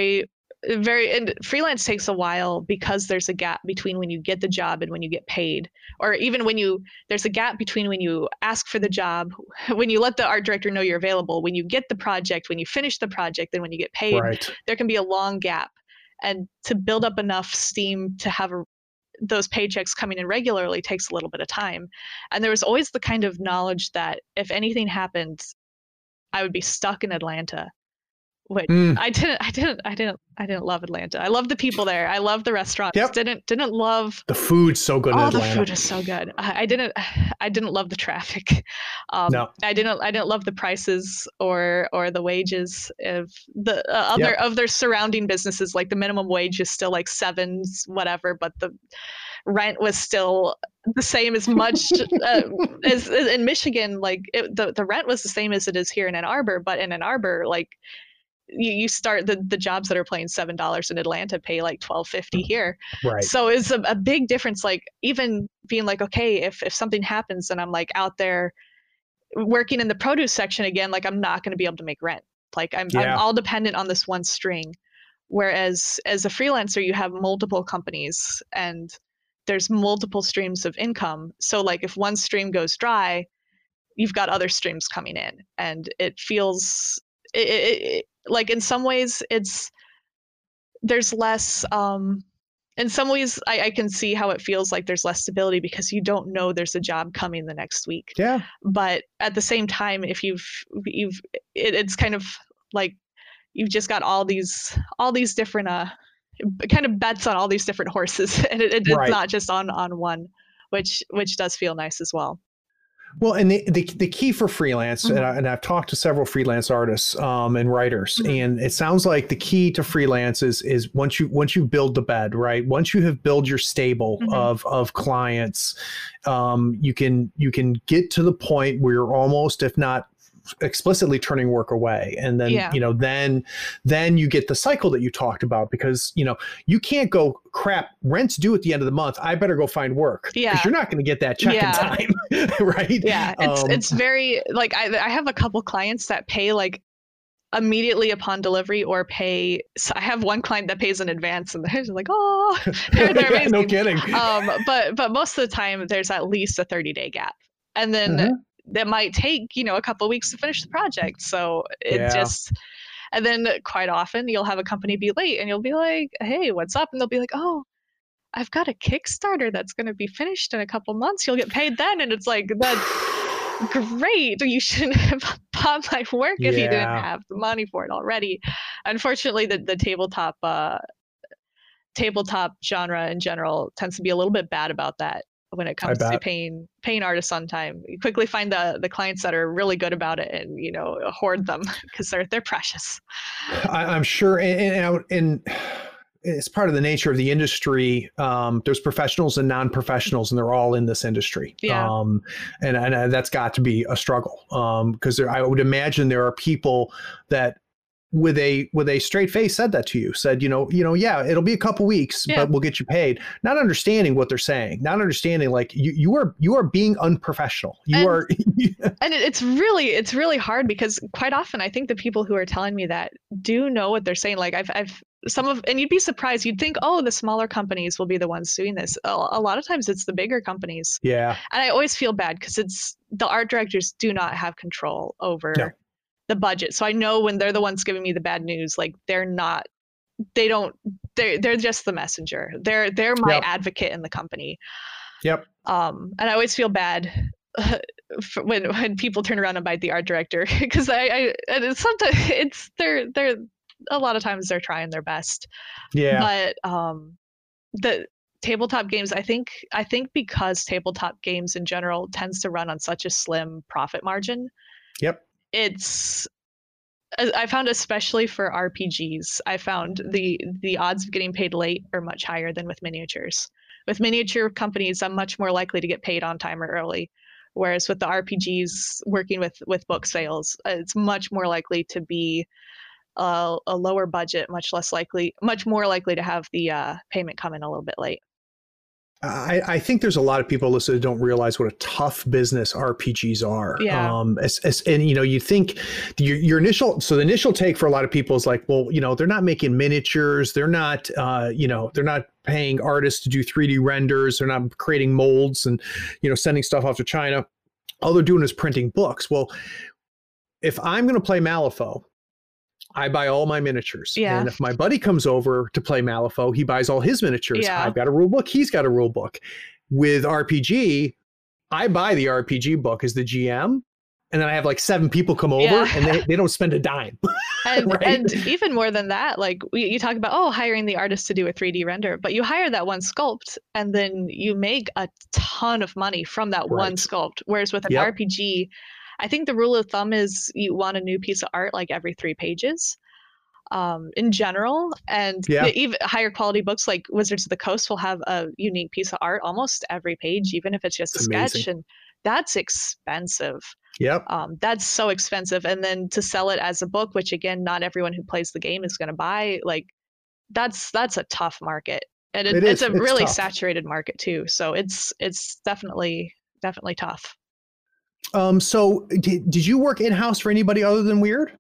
and freelance takes a while because there's a gap between when you get the job and when you get paid, or even there's a gap between when you ask for the job, when you let the art director know you're available, when you get the project, when you finish the project, and when you get paid. Right. There can be a long gap, and to build up enough steam to have those paychecks coming in regularly takes a little bit of time. And there was always the kind of knowledge that if anything happened, I would be stuck in Atlanta. Which I didn't love Atlanta. I love the people there. I love the restaurants. Yep. Didn't love the food's so good in Atlanta. The food is so good. I didn't love the traffic. No. I didn't love the prices or the wages of the of their surrounding businesses. Like, the minimum wage is still like $7s, whatever, but the rent was still the same as much as in Michigan. Like, the rent was the same as it is here in Ann Arbor, but in Ann Arbor, like, you start the jobs that are paying $7 in Atlanta pay like $12.50 here. Right. So it's a big difference. Like, even being like, okay, if something happens and I'm like out there working in the produce section again, like, I'm not going to be able to make rent. Like, I'm all dependent on this one string. Whereas as a freelancer, you have multiple companies and there's multiple streams of income. So like, if one stream goes dry, you've got other streams coming in, and it feels like, in some ways there's less, in some ways I can see how it feels like there's less stability because you don't know there's a job coming the next week. Yeah. But at the same time, if it's kind of like you've just got all these different kind of bets on all these different horses, and it's not just on one, which does feel nice as well. Well, and the key for freelance, and I've talked to several freelance artists and writers, and it sounds like the key to freelance is once you build the bed, right? Once you have built your stable of clients, you can get to the point where you're almost, if not explicitly, turning work away, and then then you get the cycle that you talked about, because you can't go, crap, rent's due at the end of the month, I better go find work, because you're not going to get that check in time. Right. It's very, like, I have a couple clients that pay like immediately upon delivery, or pay. So I have one client that pays in advance, and they're just like, oh, they're amazing. No kidding. But most of the time there's at least a 30-day gap, and then that might take, a couple of weeks to finish the project. So and then quite often you'll have a company be late, and you'll be like, hey, what's up? And they'll be like, oh, I've got a Kickstarter that's going to be finished in a couple months. You'll get paid then. And it's like, that's great. You shouldn't have bought my work if you didn't have the money for it already. Unfortunately, the tabletop genre in general tends to be a little bit bad about that when it comes to paying artists on time. You quickly find the clients that are really good about it, and hoard them because they're precious. I'm sure, and it's part of the nature of the industry. There's professionals and non-professionals, and they're all in this industry. And that's got to be a struggle, because I would imagine there are people that with a straight face said that to you, said, yeah, it'll be a couple weeks, but we'll get you paid. Not understanding what they're saying, not understanding, like, you are being unprofessional. And it's really hard, because quite often I think the people who are telling me that do know what they're saying. Like I've and you'd be surprised. You'd think, oh, the smaller companies will be the ones doing this. A lot of times it's the bigger companies. Yeah. And I always feel bad, because it's the art directors do not have control over the budget. So I know when they're the ones giving me the bad news, like they're just the messenger. They're my advocate in the company. And I always feel bad when people turn around and bite the art director, because sometimes they're a lot of times they're trying their best. But the tabletop games, I think because tabletop games in general tends to run on such a slim profit margin. I found, especially for RPGs, I found the odds of getting paid late are much higher than with miniatures. With miniature companies, I'm much more likely to get paid on time or early. Whereas with the RPGs, working with book sales, it's much more likely to be a lower budget, much more likely to have the payment come in a little bit late. I think there's a lot of people listening that don't realize what a tough business RPGs are. And you think your initial take for a lot of people is like, well, they're not making miniatures, they're not they're not paying artists to do 3D renders, they're not creating molds and sending stuff off to China. All they're doing is printing books. Well, if I'm going to play Malifaux, I buy all my miniatures. And if my buddy comes over to play Malifaux, he buys all his miniatures. I've got a rule book, he's got a rule book. With RPG, I buy the RPG book as the GM, and then I have like 7 people come over and they don't spend a dime. And even more than that, like you talk about, hiring the artist to do a 3D render, but you hire that one sculpt and then you make a ton of money from that one sculpt. Whereas with an RPG, I think the rule of thumb is you want a new piece of art like every 3 pages in general. And even higher quality books like Wizards of the Coast will have a unique piece of art almost every page, even if it's just a sketch. And that's expensive. That's so expensive. And then to sell it as a book, which again, not everyone who plays the game is going to buy, like that's a tough market. And it's a really tough, saturated market too. So it's definitely tough. So did you work in-house for anybody other than Weird?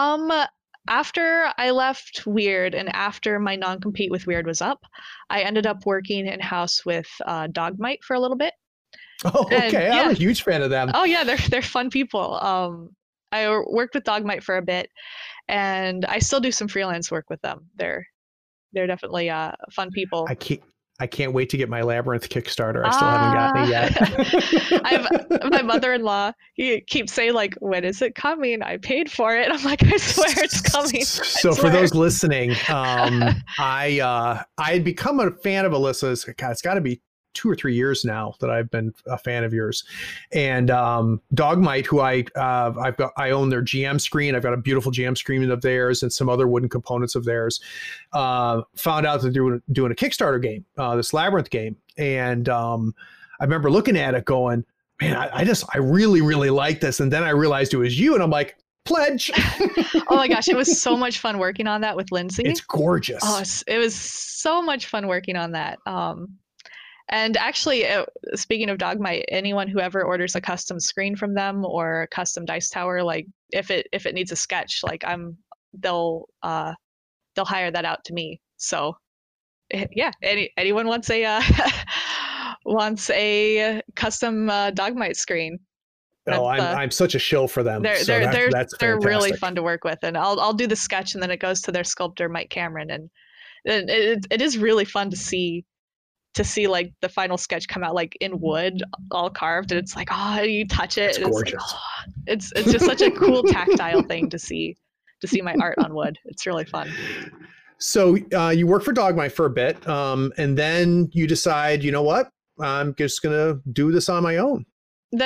After I left Weird and after my non-compete with Weird was up, I ended up working in-house with Dogmite for a little bit. Oh, okay. I'm a huge fan of them. Oh yeah, they're fun people. I worked with Dogmite for a bit, and I still do some freelance work with them. They're definitely fun people. I can't wait to get my Labyrinth Kickstarter. I still haven't gotten it yet. My mother-in-law, he keeps saying like, when is it coming? I paid for it. I'm like, I swear it's coming. So for those listening, I had become a fan of Alyssa's. God, it's got to be 2 or 3 years now that I've been a fan of yours. And Dogmite, who I own their GM screen. I've got a beautiful GM screen of theirs and some other wooden components of theirs. Found out that they were doing a Kickstarter game, this Labyrinth game. And I remember looking at it going, man, I really, really like this. And then I realized it was you, and I'm like, pledge. Oh my gosh, it was so much fun working on that with Lindsay. It's gorgeous. Oh, it was so much fun working on that. And actually, speaking of Dogmite, anyone who ever orders a custom screen from them or a custom dice tower, like if it needs a sketch, like they'll hire that out to me. So yeah, anyone wants a wants a custom Dogmite screen. Oh, I'm such a shill for them. They're really fun to work with, and I'll do the sketch, and then it goes to their sculptor Mike Cameron, and it is really fun to see like the final sketch come out like in wood, all carved, and it's like, oh, you touch it, it's gorgeous. It's like, oh, it's just such a cool tactile thing to see my art on wood. It's really fun. So you work for Dogmite for a bit, and then you decide, you know what, I'm just gonna do this on my own. Then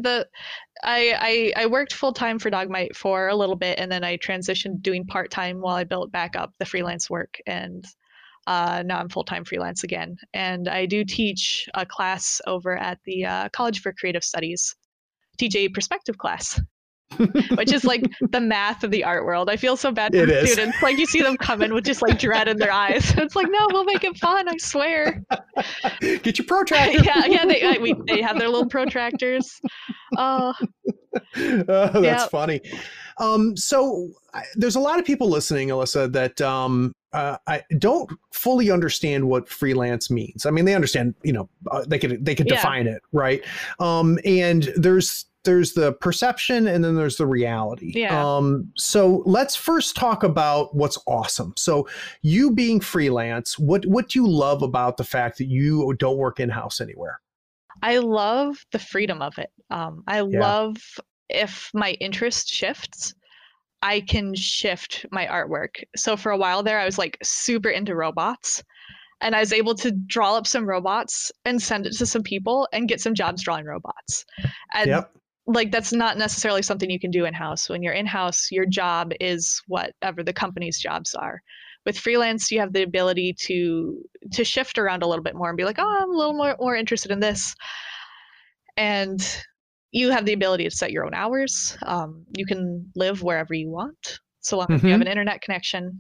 I worked full time for Dogmite for a little bit, and then I transitioned doing part time while I built back up the freelance work, and now I'm full time freelance again. And I do teach a class over at the College for Creative Studies, teach a perspective class, which is like the math of the art world. I feel so bad for the students. Like you see them come in with just like dread in their eyes. It's like, no, we'll make it fun. I swear. Get your protractor. yeah. They have their little protractors. Oh, that's funny. So there's a lot of people listening, Alyssa, that I don't fully understand what freelance means. I mean, they understand, they could define it, right? And there's the perception, and then there's the reality. Yeah. So let's first talk about what's awesome. So you being freelance, what do you love about the fact that you don't work in-house anywhere? I love the freedom of it. I love if my interest shifts, I can shift my artwork. So for a while there, I was like super into robots, and I was able to draw up some robots and send it to some people and get some jobs drawing robots. And like, that's not necessarily something you can do in-house. When you're in-house, your job is whatever the company's jobs are. With freelance, you have the ability to shift around a little bit more and be like, oh, I'm a little more interested in this. And you have the ability to set your own hours. You can live wherever you want, so long as you have an internet connection.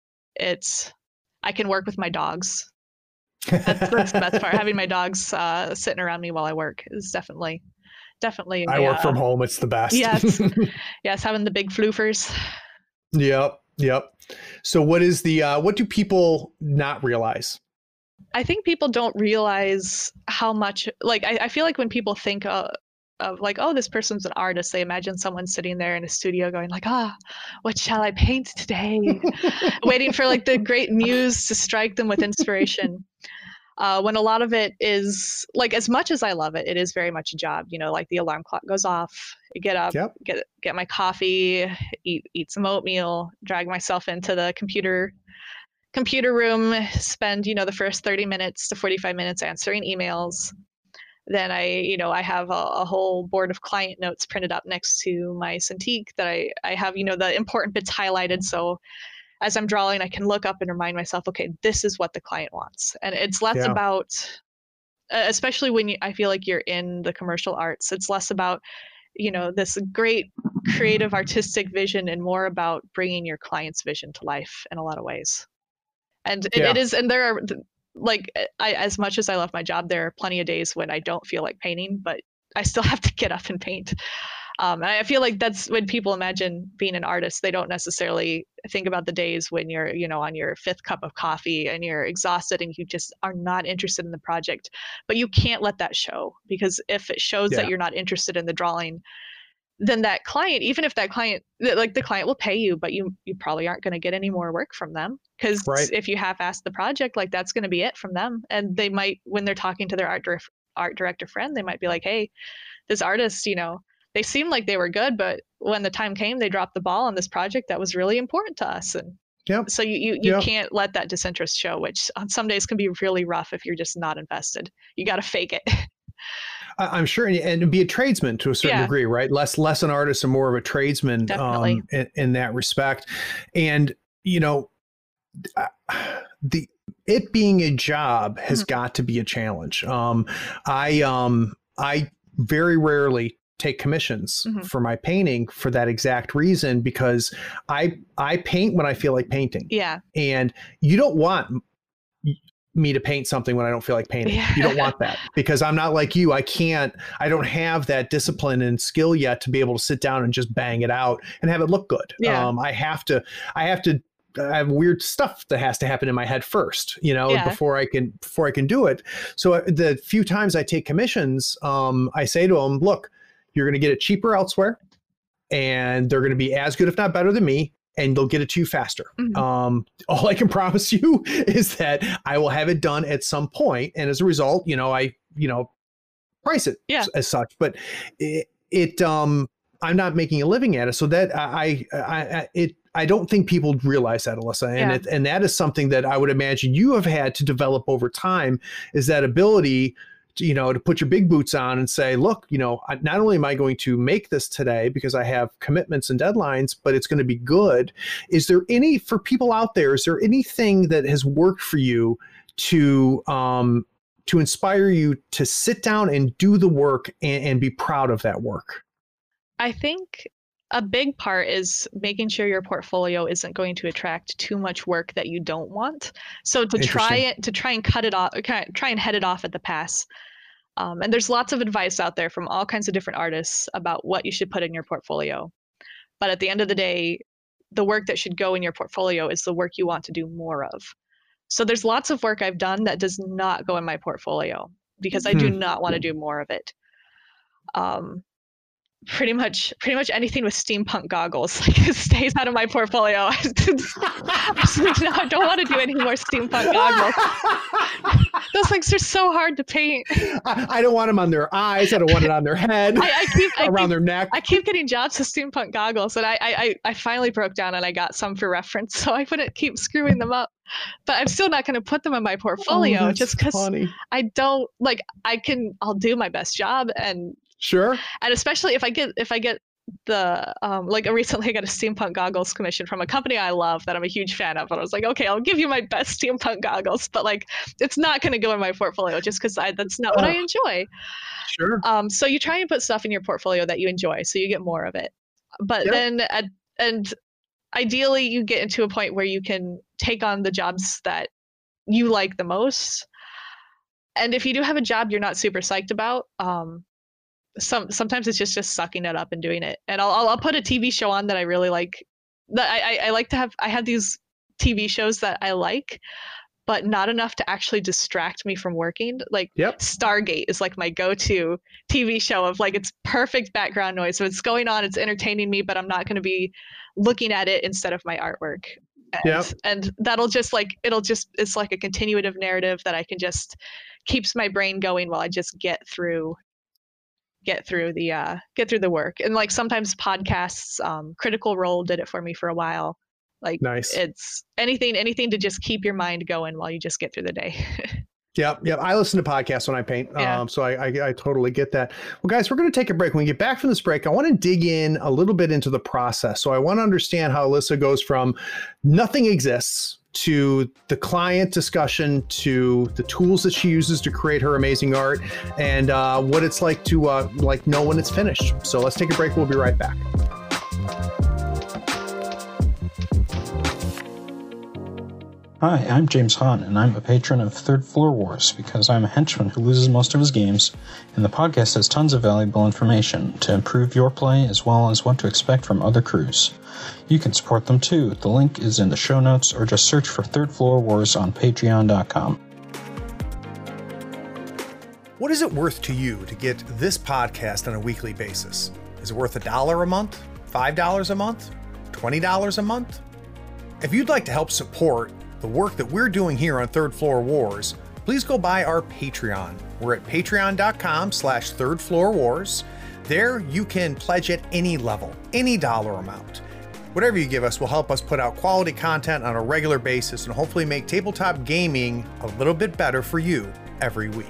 I can work with my dogs. That's the best part. Having my dogs sitting around me while I work is definitely. I work from home. It's the best. Yes, having the big floofers. Yep. So what do people not realize? I think people don't realize how much, like, I feel like when people think of like, oh, this person's an artist, they imagine someone sitting there in a studio going like, what shall I paint today? Waiting for like the great muse to strike them with inspiration. When a lot of it is, like, as much as I love it, it is very much a job. Like the alarm clock goes off, I get up, get my coffee, eat some oatmeal, drag myself into the computer room, spend, the first 30 minutes to 45 minutes answering emails. Then I have a whole board of client notes printed up next to my Cintiq that I have, the important bits highlighted. So as I'm drawing, I can look up and remind myself, okay, this is what the client wants. And it's less about, especially when I feel like you're in the commercial arts, it's less about, this great creative artistic vision and more about bringing your client's vision to life in a lot of ways. And it is, and there are, like, as much as I love my job, there are plenty of days when I don't feel like painting, but I still have to get up and paint. And I feel like that's when people imagine being an artist, they don't necessarily think about the days when you're, on your 5th cup of coffee and you're exhausted and you just are not interested in the project. But you can't let that show, because if it shows that you're not interested in the drawing, then that client, even if that client, like, the client will pay you, but you probably aren't going to get any more work from them, because if you half-ass the project, like, that's going to be it from them. And they might, when they're talking to their art director friend, they might be like, hey, this artist, they seemed like they were good, but when the time came, they dropped the ball on this project that was really important to us. And Yep. So you can't let that disinterest show, which on some days can be really rough if you're just not invested. You got to fake it. I'm sure, and be a tradesman to a certain Yeah. degree, right? Less an artist and more of a tradesman Definitely. in that respect. And, you know, it being a job has got to be a challenge. I very rarely take commissions for my painting for that exact reason, because I paint when I feel like painting. Yeah. And you don't want me to paint something when I don't feel like painting. Yeah. You don't want that, because I'm not like you. I don't have that discipline and skill yet to be able to sit down and just bang it out and have it look good. Yeah. I have weird stuff that has to happen in my head first, you know, before I can do it. So the few times I take commissions, I say to them, look, you're going to get it cheaper elsewhere, and they're going to be as good, if not better than me, and they'll get it to you faster. All I can promise you is that I will have it done at some point, and as a result, I price it as such. But I'm not making a living at it, so that I don't think people realize that, Alyssa, and that is something that I would imagine you have had to develop over time, is that ability to put your big boots on and say, look, not only am I going to make this today because I have commitments and deadlines, but it's going to be good. For people out there, is there anything that has worked for you to inspire you to sit down and do the work and be proud of that work? I think a big part is making sure your portfolio isn't going to attract too much work that you don't want. So to try and cut it off, try and head it off at the pass. And there's lots of advice out there from all kinds of different artists about what you should put in your portfolio. But at the end of the day, the work that should go in your portfolio is the work you want to do more of. So there's lots of work I've done that does not go in my portfolio because I do not want to do more of it. Pretty much anything with steampunk goggles stays out of my portfolio. I don't want to do any more steampunk goggles. Those things are so hard to paint. I don't want them on their eyes. I don't want it on their head. Around their neck. I keep getting jobs with steampunk goggles, and I finally broke down and I got some for reference, so I wouldn't keep screwing them up. But I'm still not going to put them in my portfolio just because I don't like. I'll do my best job, and sure. And especially if I get the recently I got a steampunk goggles commission from a company I love that I'm a huge fan of, and I was like, okay, I'll give you my best steampunk goggles, but it's not going to go in my portfolio just because that's not what I enjoy. Sure. So you try and put stuff in your portfolio that you enjoy, so you get more of it. But then and ideally you get into a point where you can take on the jobs that you like the most. And if you do have a job you're not super psyched about, sometimes it's just sucking it up and doing it. And I'll put a TV show on that I really like. That I like to have. I have these TV shows that I like, but not enough to actually distract me from working. Stargate is my go-to TV show of it's perfect background noise. So it's going on, it's entertaining me, but I'm not going to be looking at it instead of my artwork. And that'll just it's like a continuative narrative that I can just keeps my brain going while I just get through the work. And sometimes podcasts, Critical Role did it for me for a while. Nice. It's anything to just keep your mind going while you just get through the day. Yep. I listen to podcasts when I paint. So I totally get that. Well, guys, we're going to take a break. When we get back from this break, I want to dig in a little bit into the process. So I want to understand how Alyssa goes from nothing exists to the client discussion, to the tools that she uses to create her amazing art, and what it's like to know when it's finished. So let's take a break. We'll be right back. Hi, I'm James Hahn, and I'm a patron of Third Floor Wars because I'm a henchman who loses most of his games, and the podcast has tons of valuable information to improve your play as well as what to expect from other crews. You can support them too. The link is in the show notes, or just search for Third Floor Wars on patreon.com. What is it worth to you to get this podcast on a weekly basis? Is it worth $1 a month? $5 a month? $20 a month? If you'd like to help support the work that we're doing here on Third Floor Wars, please go by our Patreon. We're at patreon.com/thirdfloorwars. There you can pledge at any level, any dollar amount. Whatever you give us will help us put out quality content on a regular basis and hopefully make tabletop gaming a little bit better for you every week.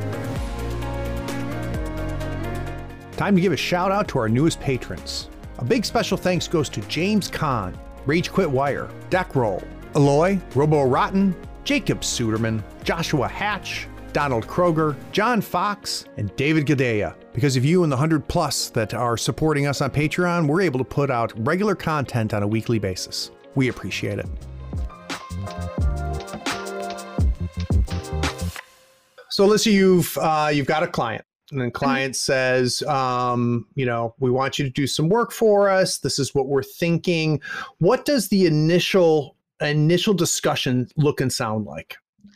Time to give a shout out to our newest patrons. A big special thanks goes to James Kahn, Rage Quit Wire, Deckroll, Eloy, Robo Rotten, Jacob Suderman, Joshua Hatch, Donald Kroger, John Fox, and David Gadea. Because of you and the 100+ that are supporting us on Patreon, we're able to put out regular content on a weekly basis. We appreciate it. So Alyssa, you've got a client, and the client says, we want you to do some work for us. This is what we're thinking. What does the initial discussion look and sound like?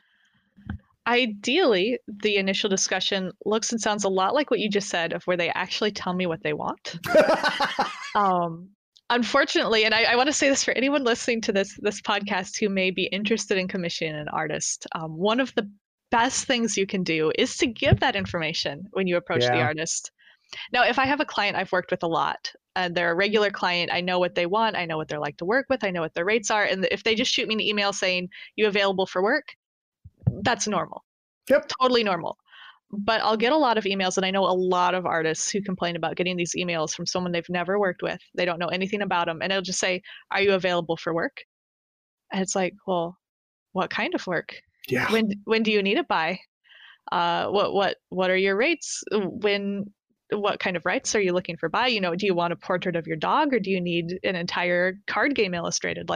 Ideally, the initial discussion looks and sounds a lot like what you just said, of where they actually tell me what they want. Unfortunately, and I want to say this for anyone listening to this podcast who may be interested in commissioning an artist, one of the best things you can do is to give that information when you approach the artist. Now, if I have a client I've worked with a lot, and they're a regular client, I know what they want, I know what they're like to work with, I know what their rates are, and if they just shoot me an email saying, "You available for work?" that's normal. Yep. Totally normal. But I'll get a lot of emails, and I know a lot of artists who complain about getting these emails from someone they've never worked with. They don't know anything about them, and it'll just say, "Are you available for work?" And it's like, well, what kind of work? Yeah. When do you need it by? What are your rates? What kind of rights are you looking for by? Do you want a portrait of your dog, or do you need an entire card game illustrated?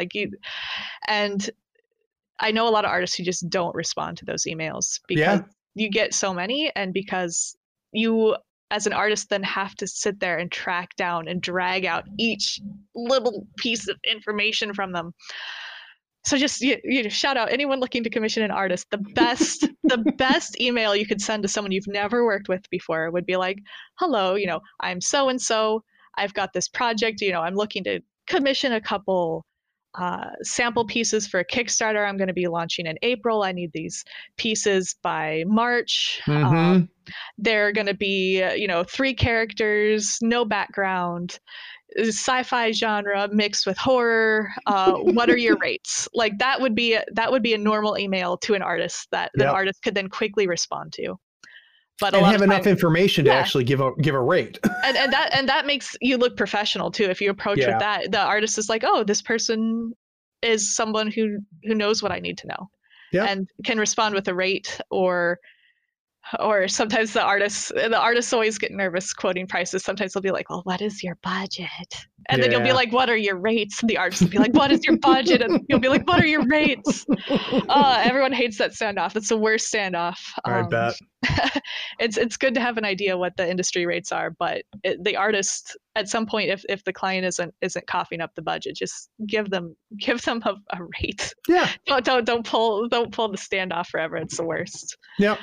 And I know a lot of artists who just don't respond to those emails because you get so many, and because you as an artist then have to sit there and track down and drag out each little piece of information from them. So just shout out anyone looking to commission an artist. The best email you could send to someone you've never worked with before would be like, "Hello, I'm so and so. I've got this project. I'm looking to commission a couple sample pieces for a Kickstarter I'm going to be launching in April. I need these pieces by March. They're going to be 3 characters, no background, sci-fi genre mixed with horror. What are your rates?" Like that would be a normal email to an artist that an artist could then quickly respond to. But and have enough information to actually give a rate. and that makes you look professional too. If you approach with that, the artist is like, "Oh, this person is someone who knows what I need to know," and can respond with a rate, or sometimes the artists always get nervous quoting prices. Sometimes they'll be like, "Well, what is your budget?" And then you'll be like, "What are your rates?" And the artist will be like, "What is your budget?" And you'll be like, "What are your rates?" Everyone hates that standoff. It's the worst standoff. I bet. It's good to have an idea what the industry rates are, but the artist at some point, if the client isn't coughing up the budget, just give them a rate. Yeah. Don't pull the standoff forever. It's the worst. Yep.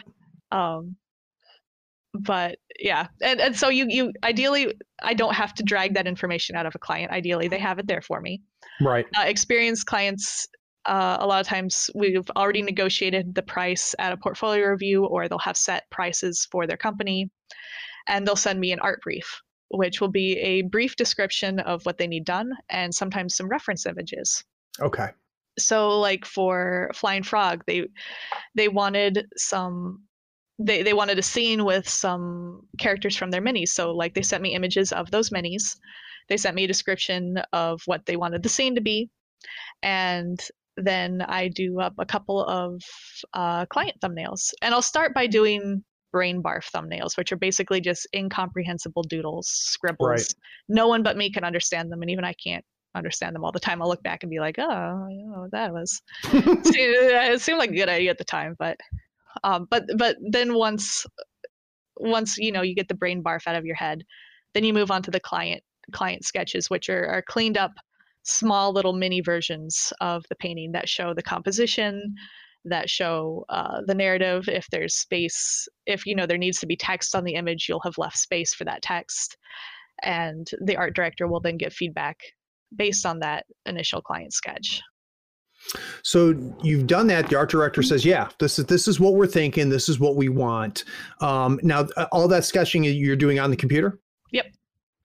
But yeah, and so you ideally, I don't have to drag that information out of a client. Ideally, they have it there for me. Right. Experienced clients, a lot of times we've already negotiated the price at a portfolio review, or they'll have set prices for their company, and they'll send me an art brief, which will be a brief description of what they need done and sometimes some reference images. Okay. So like for Flying Frog, they wanted they wanted a scene with some characters from their minis. So like they sent me images of those minis. They sent me a description of what they wanted the scene to be. And then I do up a couple of client thumbnails. And I'll start by doing brain barf thumbnails, which are basically just incomprehensible doodles, scribbles. Right. No one but me can understand them. And even I can't understand them all the time. I'll look back and be like, "Oh, that was," it seemed like a good idea at the time, but then once you get the brain barf out of your head, then you move on to the client sketches, which are cleaned up small little mini versions of the painting that show the composition, that show the narrative. If there's space, if there needs to be text on the image, you'll have left space for that text, and the art director will then give feedback based on that initial client sketch. So you've done that. The art director says, "Yeah, this is what we're thinking. This is what we want." Now, all that sketching you're doing on the computer? Yep.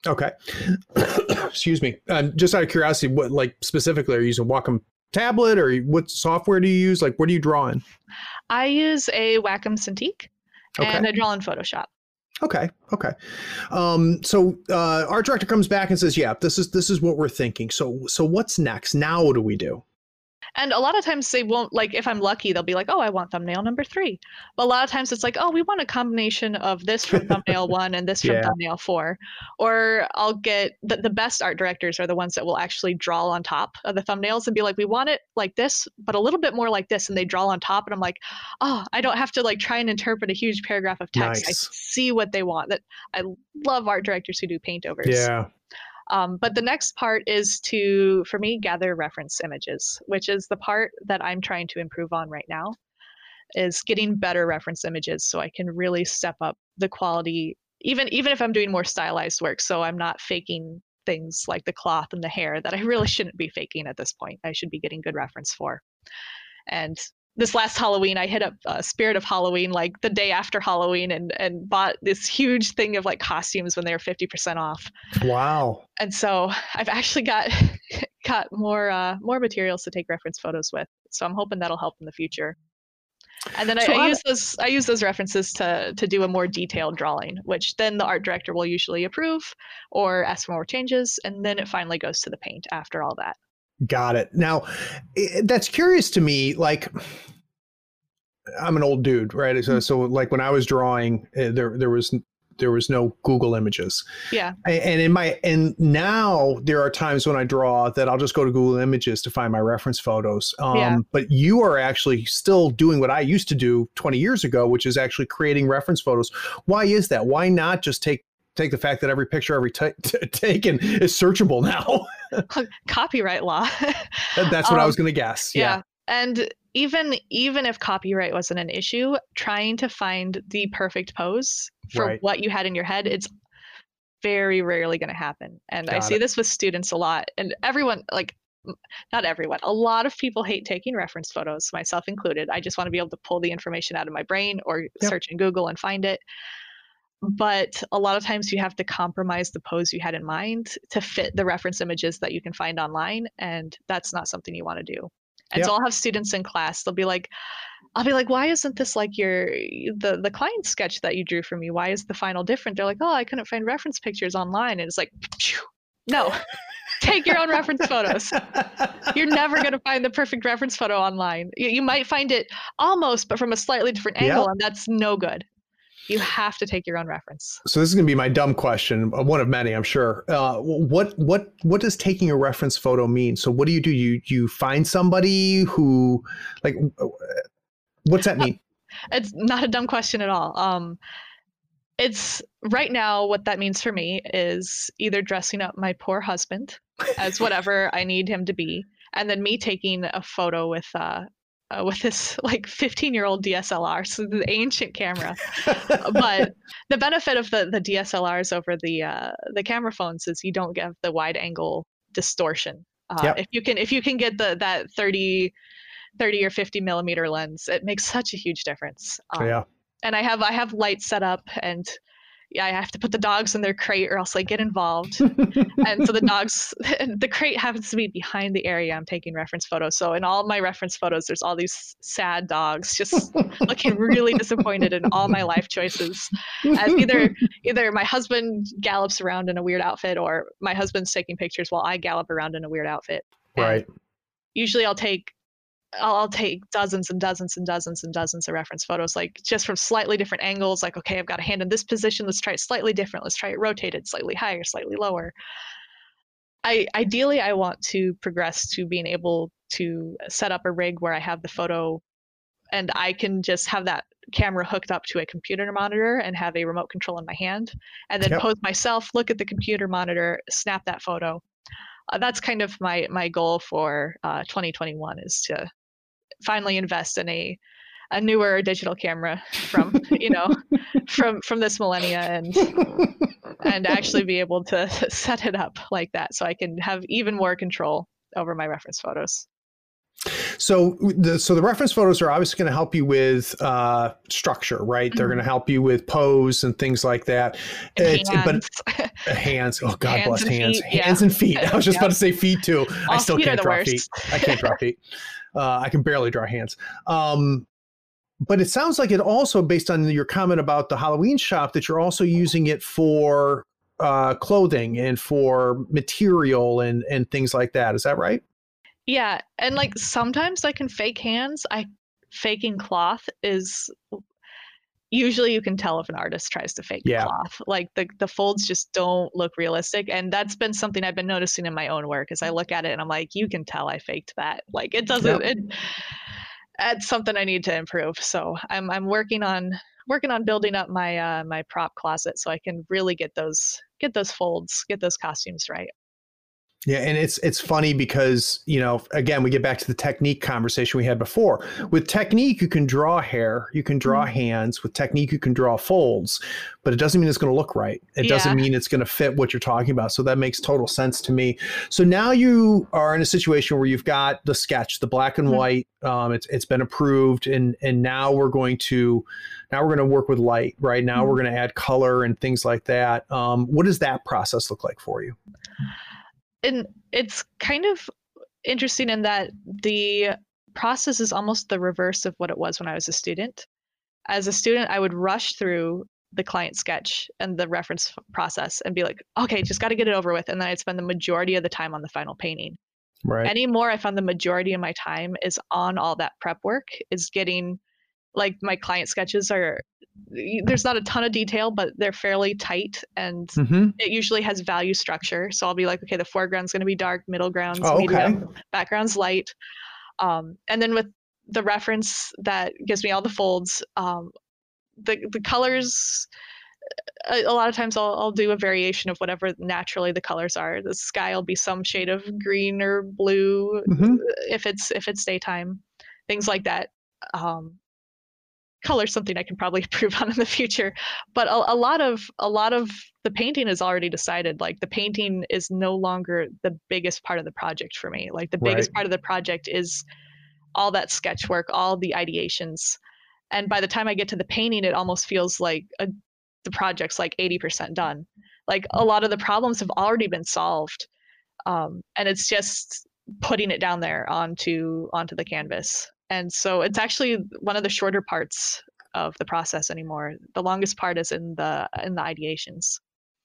Okay. Excuse me. Just out of curiosity, what like specifically are you using Wacom tablet or what software do you use? Like, what are you drawing? I use a Wacom Cintiq and Okay. I draw in Photoshop. Okay. Okay. So art director comes back and says, "Yeah, this is what we're thinking. So what's next? Now what do we do?" And a lot of times they won't, like, if I'm lucky, they'll be like, oh, I want thumbnail number 3. But a lot of times it's like, oh, we want a combination of this from thumbnail 1 and this from Yeah. thumbnail 4. Or I'll get the best art directors are the ones that will actually draw on top of the thumbnails and be like, we want it like this, but a little bit more like this. And they draw on top. And I'm like, oh, I don't have to like try and interpret a huge paragraph of text. Nice. I see what they want. That I love art directors who do paint overs. Yeah. But the next part is to, for me, gather reference images, which is the part that I'm trying to improve on right now, is getting better reference images so I can really step up the quality, even if I'm doing more stylized work. So I'm not faking things like the cloth and the hair that I really shouldn't be faking at this point. I should be getting good reference for. And this last Halloween, I hit up Spirit of Halloween like the day after Halloween and bought this huge thing of like costumes when they were 50% off. Wow. And so I've actually got more materials to take reference photos with. So I'm hoping that'll help in the future. And then So I use those references to do a more detailed drawing, which then the art director will usually approve or ask for more changes, and then it finally goes to the paint after all that. Got it. Now, that's curious to me. Like, I'm an old dude, right? So like when I was drawing, there was no Google Images. Yeah. And now there are times when I draw that I'll just go to Google Images to find my reference photos. Yeah. But you are actually still doing what I used to do 20 years ago, which is actually creating reference photos. Why is that? Why not just take the fact that every picture taken is searchable now? Copyright law. That's what I was going to guess. Yeah. And even if copyright wasn't an issue, trying to find the perfect pose for what you had in your head, it's very rarely going to happen. And I see this with students a lot. And everyone, like, not everyone, a lot of people hate taking reference photos, myself included. I just want to be able to pull the information out of my brain or search in Google and find it. But a lot of times you have to compromise the pose you had in mind to fit the reference images that you can find online. And that's not something you want to do. And so I'll have students in class, I'll be like, why isn't this like the client sketch that you drew for me? Why is the final different? They're like, oh, I couldn't find reference pictures online. And it's like, no, take your own reference photos. You're never going to find the perfect reference photo online. You might find it almost, but from a slightly different angle, and that's no good. You have to take your own reference. So this is going to be my dumb question, one of many, I'm sure. What does taking a reference photo mean? So what do? You find somebody who, like, what's that mean? It's not a dumb question at all. It's right now what that means for me is either dressing up my poor husband as whatever I need him to be, and then me taking a photo with this like 15-year-old DSLR, so the ancient camera. But the benefit of the DSLRs over the camera phones is you don't get the wide angle distortion. If you can get that 30 or 50 millimeter lens, it makes such a huge difference. And I have lights set up, and I have to put the dogs in their crate or else they get involved. And so the crate happens to be behind the area I'm taking reference photos. So in all my reference photos, there's all these sad dogs just looking really disappointed in all my life choices. As either my husband gallops around in a weird outfit, or my husband's taking pictures while I gallop around in a weird outfit. Right. And usually I'll take dozens and dozens and dozens and dozens of reference photos, like just from slightly different angles. Like, okay, I've got a hand in this position. Let's try it slightly different. Let's try it rotated slightly higher, slightly lower. Ideally, I want to progress to being able to set up a rig where I have the photo and I can just have that camera hooked up to a computer monitor and have a remote control in my hand, and then pose myself, look at the computer monitor, snap that photo. That's kind of my goal for 2021, is to finally invest in a newer digital camera from from this millennia, and actually be able to set it up like that so I can have even more control over my reference photos. So the reference photos are obviously going to help you with structure, right? They're going to help you with pose and things like that. And hands. But hands, oh God Hands bless and hands. feet, Hands yeah. and feet. I was just about to say feet too. I still feet are can't the draw worst. feet. I can't draw feet. I can barely draw hands. But it sounds like it also, based on your comment about the Halloween shop, that you're also using it for clothing and for material and things like that. Is that right? Yeah, and like sometimes I can fake hands. Faking cloth is usually you can tell if an artist tries to fake cloth. Like the folds just don't look realistic, and that's been something I've been noticing in my own work. As I look at it and I'm like, you can tell I faked that. Like it doesn't. Yep. That's something I need to improve. So I'm working on building up my my prop closet so I can really get those folds, get those costumes right. Yeah, and it's funny because, again, we get back to the technique conversation we had before. With technique, you can draw hair, you can draw hands. With technique, you can draw folds, but it doesn't mean it's going to look right. It doesn't mean it's going to fit what you're talking about. So that makes total sense to me. So now you are in a situation where you've got the sketch, the black and white. It's been approved, and now we're going to work with light. Right now, we're going to add color and things like that. What does that process look like for you? And it's kind of interesting in that the process is almost the reverse of what it was when I was a student. As a student, I would rush through the client sketch and the reference process and be like, okay, just got to get it over with. And then I'd spend the majority of the time on the final painting. Right. Anymore, I found the majority of my time is on all that prep work, is getting, like, my client sketches there's not a ton of detail, but they're fairly tight, and it usually has value structure. So I'll be like, okay, the foreground's going to be dark, middle ground's medium, background's light. And then with the reference that gives me all the folds, the colors, a lot of times I'll do a variation of whatever naturally the colors are. The sky will be some shade of green or blue if it's daytime, things like that. Color something I can probably improve on in the future, but a lot of the painting is already decided. Like the painting is no longer the biggest part of the project for me. Like the biggest part of the project is all that sketch work, all the ideations, and by the time I get to the painting, it almost feels like the project's like 80% done. Like a lot of the problems have already been solved, and it's just putting it down there onto the canvas. And so it's actually one of the shorter parts of the process anymore. The longest part is in the ideations.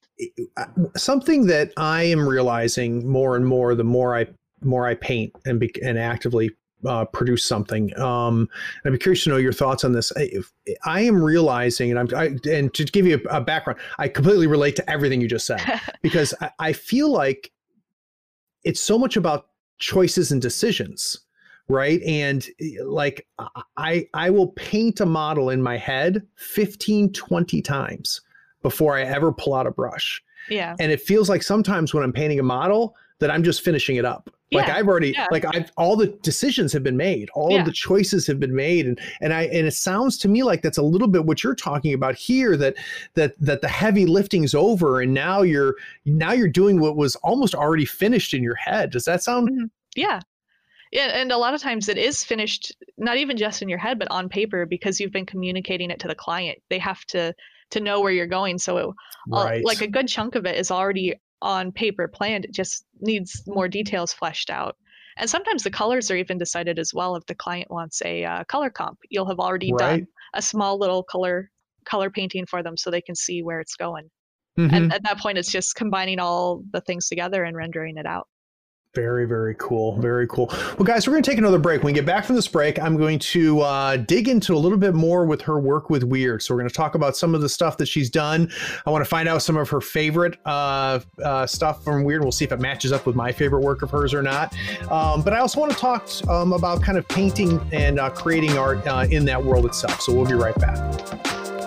Something that I am realizing more and more the more I paint and actively produce something. And I'd be curious to know your thoughts on this. I am realizing, and to give you a background, I completely relate to everything you just said, because I feel like it's so much about choices and decisions. Right. And like I will paint a model in my head 15, 20 times before I ever pull out a brush. Yeah. And it feels like sometimes when I'm painting a model that I'm just finishing it up. Like I've already all the decisions have been made. All of the choices have been made. And it sounds to me like that's a little bit what you're talking about here, that the heavy lifting's over and now you're doing what was almost already finished in your head. Does that sound? Yeah. Yeah, and a lot of times it is finished, not even just in your head, but on paper, because you've been communicating it to the client. They have to know where you're going. So like a good chunk of it is already on paper planned. It just needs more details fleshed out. And sometimes the colors are even decided as well. If the client wants a color comp, you'll have already done a small little color painting for them so they can see where it's going. And at that point, it's just combining all the things together and rendering it out. Very, very cool. Very cool. Well, guys, we're going to take another break. When we get back from this break, I'm going to dig into a little bit more with her work with Weird. So we're going to talk about some of the stuff that she's done. I want to find out some of her favorite stuff from Weird. We'll see if it matches up with my favorite work of hers or not. But I also want to talk about kind of painting and creating art in that world itself. So we'll be right back.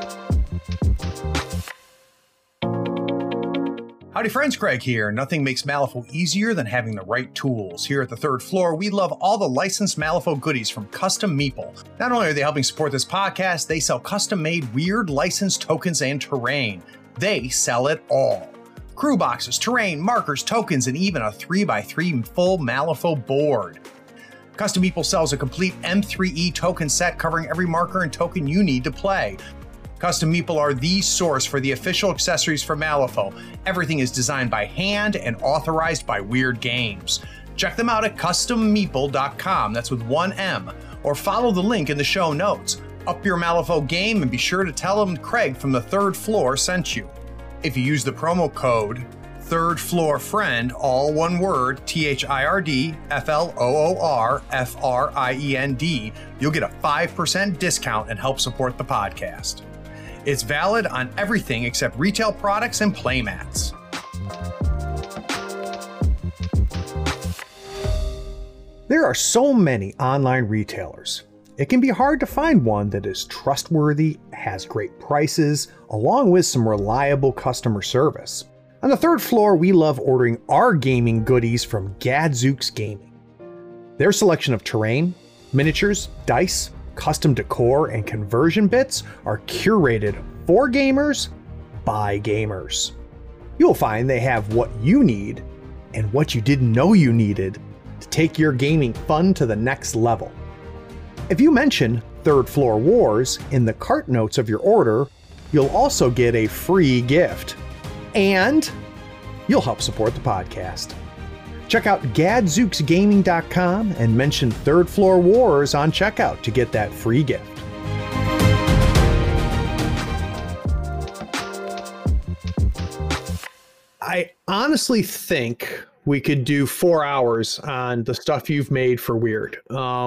Howdy friends, Craig here. Nothing makes Malifaux easier than having the right tools. Here at the Third Floor, we love all the licensed Malifaux goodies from Custom Meeple. Not only are they helping support this podcast, they sell custom-made weird licensed tokens and terrain. They sell it all. Crew boxes, terrain, markers, tokens, and even a 3x3 full Malifaux board. Custom Meeple sells a complete M3E token set covering every marker and token you need to play. Custom Meeple are the source for the official accessories for Malifaux. Everything is designed by hand and authorized by Weird Games. Check them out at custommeeple.com, that's with one M, or follow the link in the show notes. Up your Malifaux game and be sure to tell them Craig from the Third Floor sent you. If you use the promo code Third Floor Friend, all one word, THIRDFLOORFRIEND, you'll get a 5% discount and help support the podcast. It's valid on everything except retail products and playmats. There are so many online retailers. It can be hard to find one that is trustworthy, has great prices, along with some reliable customer service. On the Third Floor, we love ordering our gaming goodies from Gadzooks Gaming. Their selection of terrain, miniatures, dice, custom decor, and conversion bits are curated for gamers by gamers. You'll find they have what you need and what you didn't know you needed to take your gaming fun to the next level. If you mention Third Floor Wars in the cart notes of your order, you'll also get a free gift. And you'll help support the podcast. Check out gadzooksgaming.com and mention Third Floor Wars on checkout to get that free gift. I honestly think we could do 4 hours on the stuff you've made for Weird.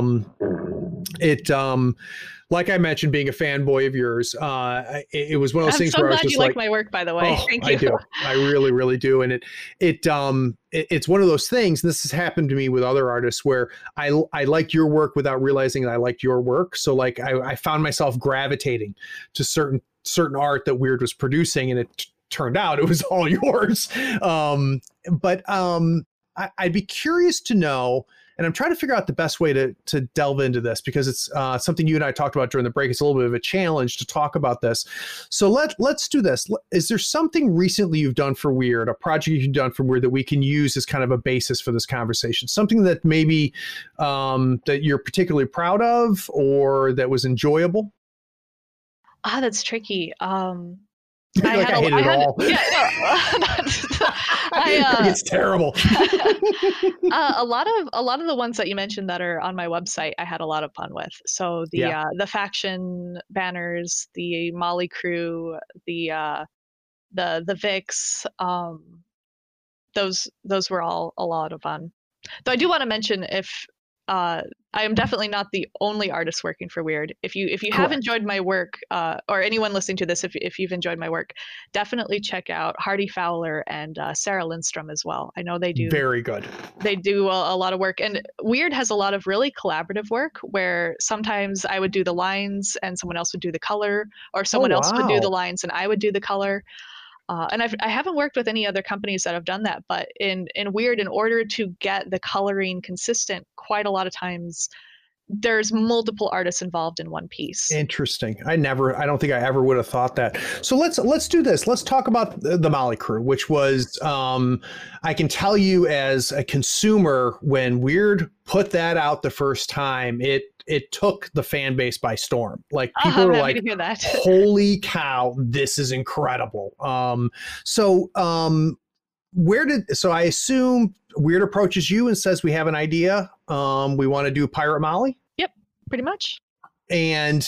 Like I mentioned, being a fanboy of yours, it was one of those things where I was just like my work, by the way. Oh, Thank you. I do. I really, really do. And it's one of those things. This has happened to me with other artists where I liked your work without realizing that I liked your work. So like I found myself gravitating to certain art that Weird was producing, and it turned out it was all yours. I'd be curious to know. And I'm trying to figure out the best way to delve into this, because it's something you and I talked about during the break. It's a little bit of a challenge to talk about this. So let's do this. Is there something recently you've done for Weird, a project you've done for Weird, that we can use as kind of a basis for this conversation? Something that maybe that you're particularly proud of or that was enjoyable? That's tricky. I hate it all. It's terrible. A lot of the ones that you mentioned that are on my website, I had a lot of fun with. So the faction banners, the Molly crew, the Vix, those were all a lot of fun. Though I do want to mention, if I am definitely not the only artist working for Weird. If you have enjoyed my work, or anyone listening to this, if you've enjoyed my work, definitely check out Hardy Fowler and Sarah Lindstrom as well. I know they do very good. They do a lot of work, and Weird has a lot of really collaborative work where sometimes I would do the lines and someone else would do the color, or someone else would do the lines and I would do the color. And I haven't worked with any other companies that have done that, but in Weird, in order to get the coloring consistent, quite a lot of times there's multiple artists involved in one piece. Interesting. I don't think I ever would have thought that. So let's do this. Let's talk about the Molly crew, which was, I can tell you as a consumer, when Weird put that out the first time, it took the fan base by storm. Like people were like, holy cow, this is incredible. So I assume Weird approaches you and says, we have an idea. We want to do Pirate Molly. Yep, pretty much. And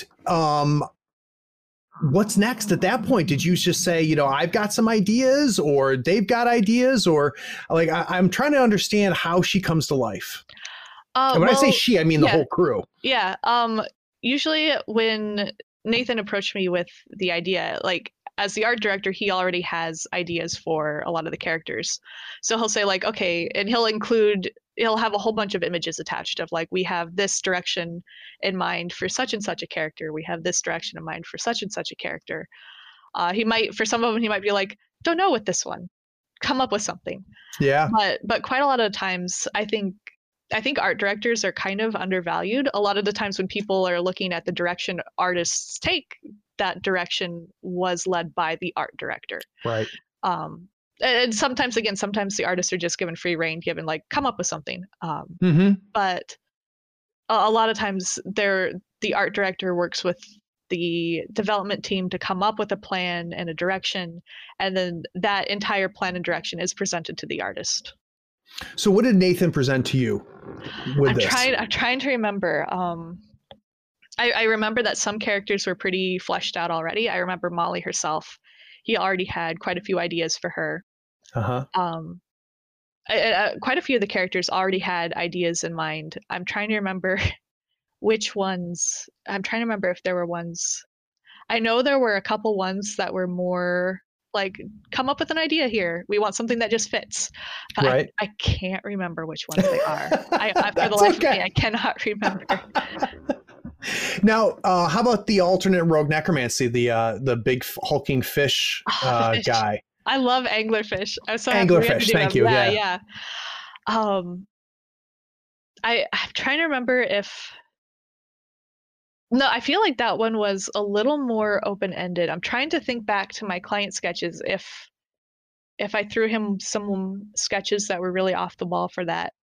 what's next at that point? Did you just say, I've got some ideas, or they've got ideas, or like, I'm trying to understand how she comes to life. And when I say she, I mean the whole crew. Yeah. Usually when Nathan approached me with the idea, like, as the art director, he already has ideas for a lot of the characters. So he'll say like, okay, and he'll have a whole bunch of images attached of like, we have this direction in mind for such and such a character. We have this direction in mind for such and such a character. For some of them, he might be like, don't know with this one, come up with something. Yeah. But quite a lot of times, I think art directors are kind of undervalued. A lot of the times when people are looking at the direction artists take, that direction was led by the art director. Right. And sometimes the artists are just given free rein, given like, come up with something. But a lot of times the art director works with the development team to come up with a plan and a direction, and then that entire plan and direction is presented to the artist. So what did Nathan present to you with this? I'm trying to remember. I remember that some characters were pretty fleshed out already. I remember Molly herself. He already had quite a few ideas for her. Uh-huh. Quite a few of the characters already had ideas in mind. I'm trying to remember which ones. I'm trying to remember if there were ones. I know there were a couple ones that were more like, come up with an idea here. We want something that just fits. But Right. I can't remember which ones they are. For the life of me, I cannot remember. Now, how about the alternate rogue necromancy, the big hulking fish Fish. guy? I love anglerfish. I'm so Anglerfish, thank you. Yeah. I'm trying to remember if. No, I feel like that one was a little more open-ended. I'm trying to think back to my client sketches if I threw him some sketches that were really off the wall for that.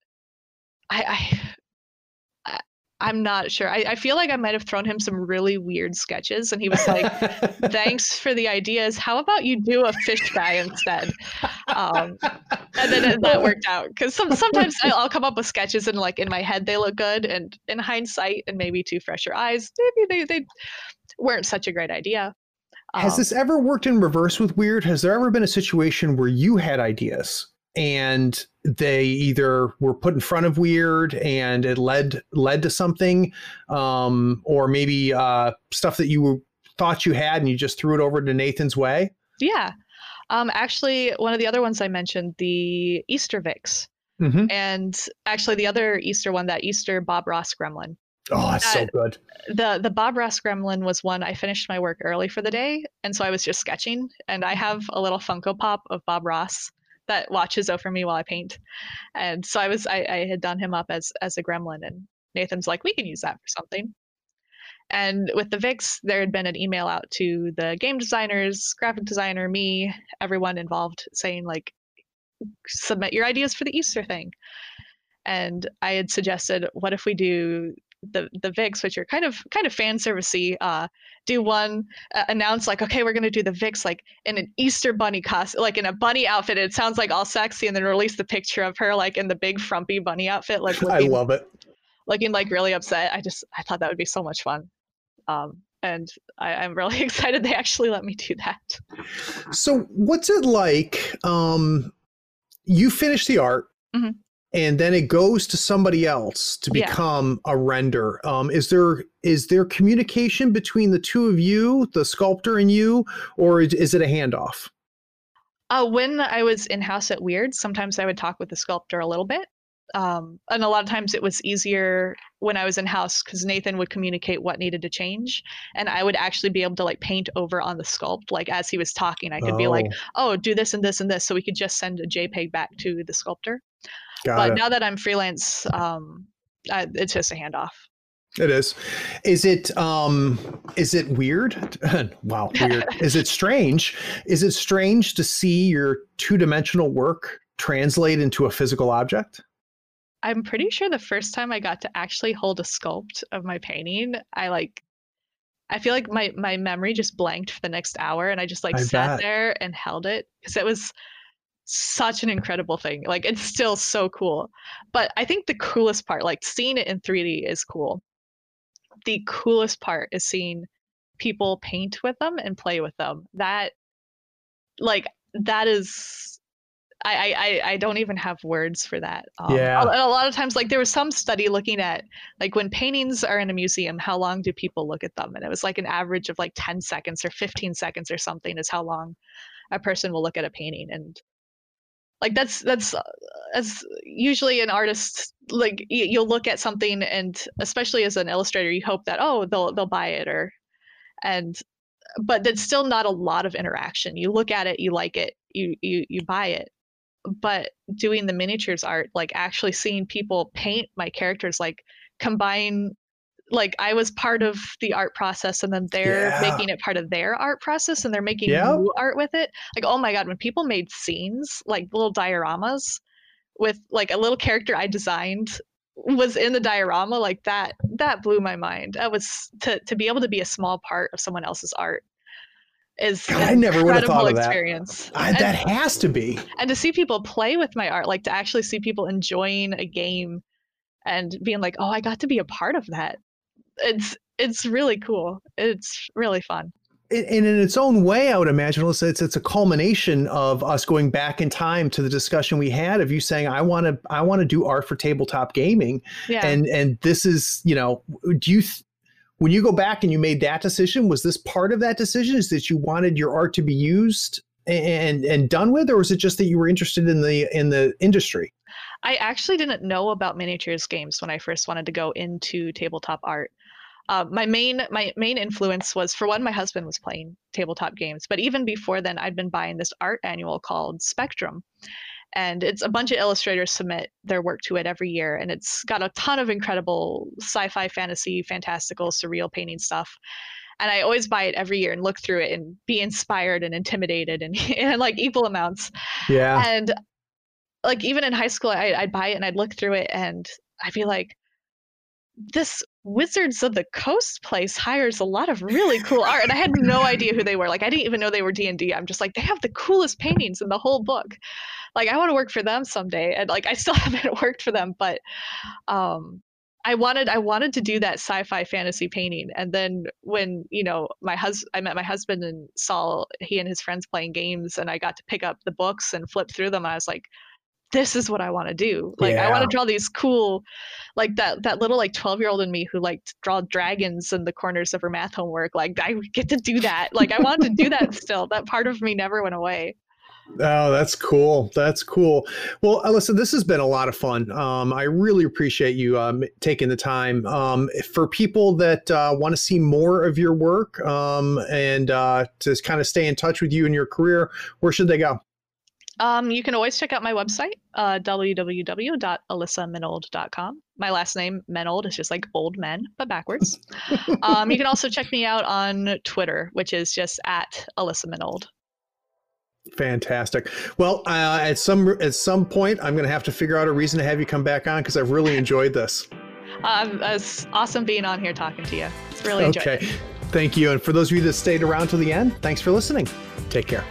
I'm not sure. I feel like I might have thrown him some really weird sketches, and he was like, "Thanks for the ideas. How about you do a fish guy instead?" And then that worked out, because sometimes I'll come up with sketches and like in my head they look good, and in hindsight and maybe to fresher eyes, maybe they weren't such a great idea. Has this ever worked in reverse with Weird? Has there ever been a situation where you had ideas and they either were put in front of Weird and it led to something, or maybe stuff that you thought you had and you just threw it over to Nathan's way? Yeah. Actually, one of the other ones I mentioned, the Easter Vix. Mm-hmm. And actually the other Easter one, that Easter Bob Ross gremlin. Oh, it's so good. The Bob Ross gremlin was one I finished my work early for the day, and so I was just sketching, and I have a little Funko Pop of Bob Ross that watches over me while I paint. And so I had done him up as a gremlin, and Nathan's like, we can use that for something. And with the Vix, there had been an email out to the game designers, graphic designer, me, everyone involved, saying like, submit your ideas for the Easter thing. And I had suggested, what if we do the Vix, which are kind of fan servicey, do one, announce like, okay, we're going to do the Vix like in an Easter bunny costume, like in a bunny outfit. It sounds like all sexy, and then release the picture of her like in the big frumpy bunny outfit, like looking, I love it. Looking like really upset. I thought that would be so much fun. And I'm really excited they actually let me do that. So what's it like? You finish the art, mm-hmm. and then it goes to somebody else to become a render. Is there communication between the two of you, the sculptor and you, or is it a handoff? When I was in-house at Weird, sometimes I would talk with the sculptor a little bit. And a lot of times it was easier when I was in-house because Nathan would communicate what needed to change, and I would actually be able to like paint over on the sculpt. Like as he was talking, I could be like, oh, do this and this and this. So we could just send a JPEG back to the sculptor. But now that I'm freelance, it's just a handoff. It is. Is it weird? Wow, weird. Is it strange? Is it strange to see your two-dimensional work translate into a physical object? I'm pretty sure the first time I got to actually hold a sculpt of my painting, I feel like my memory just blanked for the next hour, and I just sat there and held it because it was such an incredible thing. Like it's still so cool. But I think the coolest part, like seeing it in 3D is cool. The coolest part is seeing people paint with them and play with them. That is, I don't even have words for that. A lot of times, like there was some study looking at like when paintings are in a museum, how long do people look at them? And it was like an average of like 10 seconds or 15 seconds or something is how long a person will look at a painting. And like that's as usually an artist, like you'll look at something, and especially as an illustrator, you hope that they'll buy it, but that's still not a lot of interaction. You look at it, you like it, you buy it. But doing the miniatures art, like actually seeing people paint my characters, like combine, like I was part of the art process, and then they're making it part of their art process, and they're making new art with it. Like, oh my God, when people made scenes, like little dioramas with like a little character I designed was in the diorama, like that blew my mind. That was to be able to be a small part of someone else's art is God, I never would have thought of experience. That has to be. And to see people play with my art, like to actually see people enjoying a game and being like, oh, I got to be a part of that. It's really cool. It's really fun. And in its own way, I would imagine, Alyssa, it's a culmination of us going back in time to the discussion we had of you saying, I want to do art for tabletop gaming. Yeah. And this is, when you go back and you made that decision, was this part of that decision? Is that you wanted your art to be used and done with, or was it just that you were interested in the industry? I actually didn't know about miniatures games when I first wanted to go into tabletop art. My main influence was, for one, my husband was playing tabletop games, but even before then, I'd been buying this art annual called Spectrum, and it's a bunch of illustrators submit their work to it every year, and it's got a ton of incredible sci-fi, fantasy, fantastical, surreal painting stuff. And I always buy it every year and look through it and be inspired and intimidated and like equal amounts. Yeah. And like even in high school, I'd buy it and I'd look through it and I'd be like, this Wizards of the Coast place hires a lot of really cool art. And I had no idea who they were. Like, I didn't even know they were D&D. I'm just like, they have the coolest paintings in the whole book. Like, I want to work for them someday. And like, I still haven't worked for them, but I wanted to do that sci-fi fantasy painting. And then when, I met my husband and saw he and his friends playing games, and I got to pick up the books and flip through them. I was like, this is what I want to do. Like, I want to draw these cool, like that little like 12-year-old in me who liked to draw dragons in the corners of her math homework. Like, I get to do that. Like, I wanted to do that still. That part of me never went away. Oh, that's cool. That's cool. Well, Alyssa, this has been a lot of fun. I really appreciate you taking the time. For people that want to see more of your work and to kind of stay in touch with you in your career, where should they go? You can always check out my website, www.alyssamenold.com. My last name, Menold, is just like old men, but backwards. You can also check me out on Twitter, which is just at Alyssa Menold. Fantastic. Well, at some point, I'm going to have to figure out a reason to have you come back on because I've really enjoyed this. It's awesome being on here talking to you. It's really enjoyed it. Thank you. And for those of you that stayed around to the end, thanks for listening. Take care.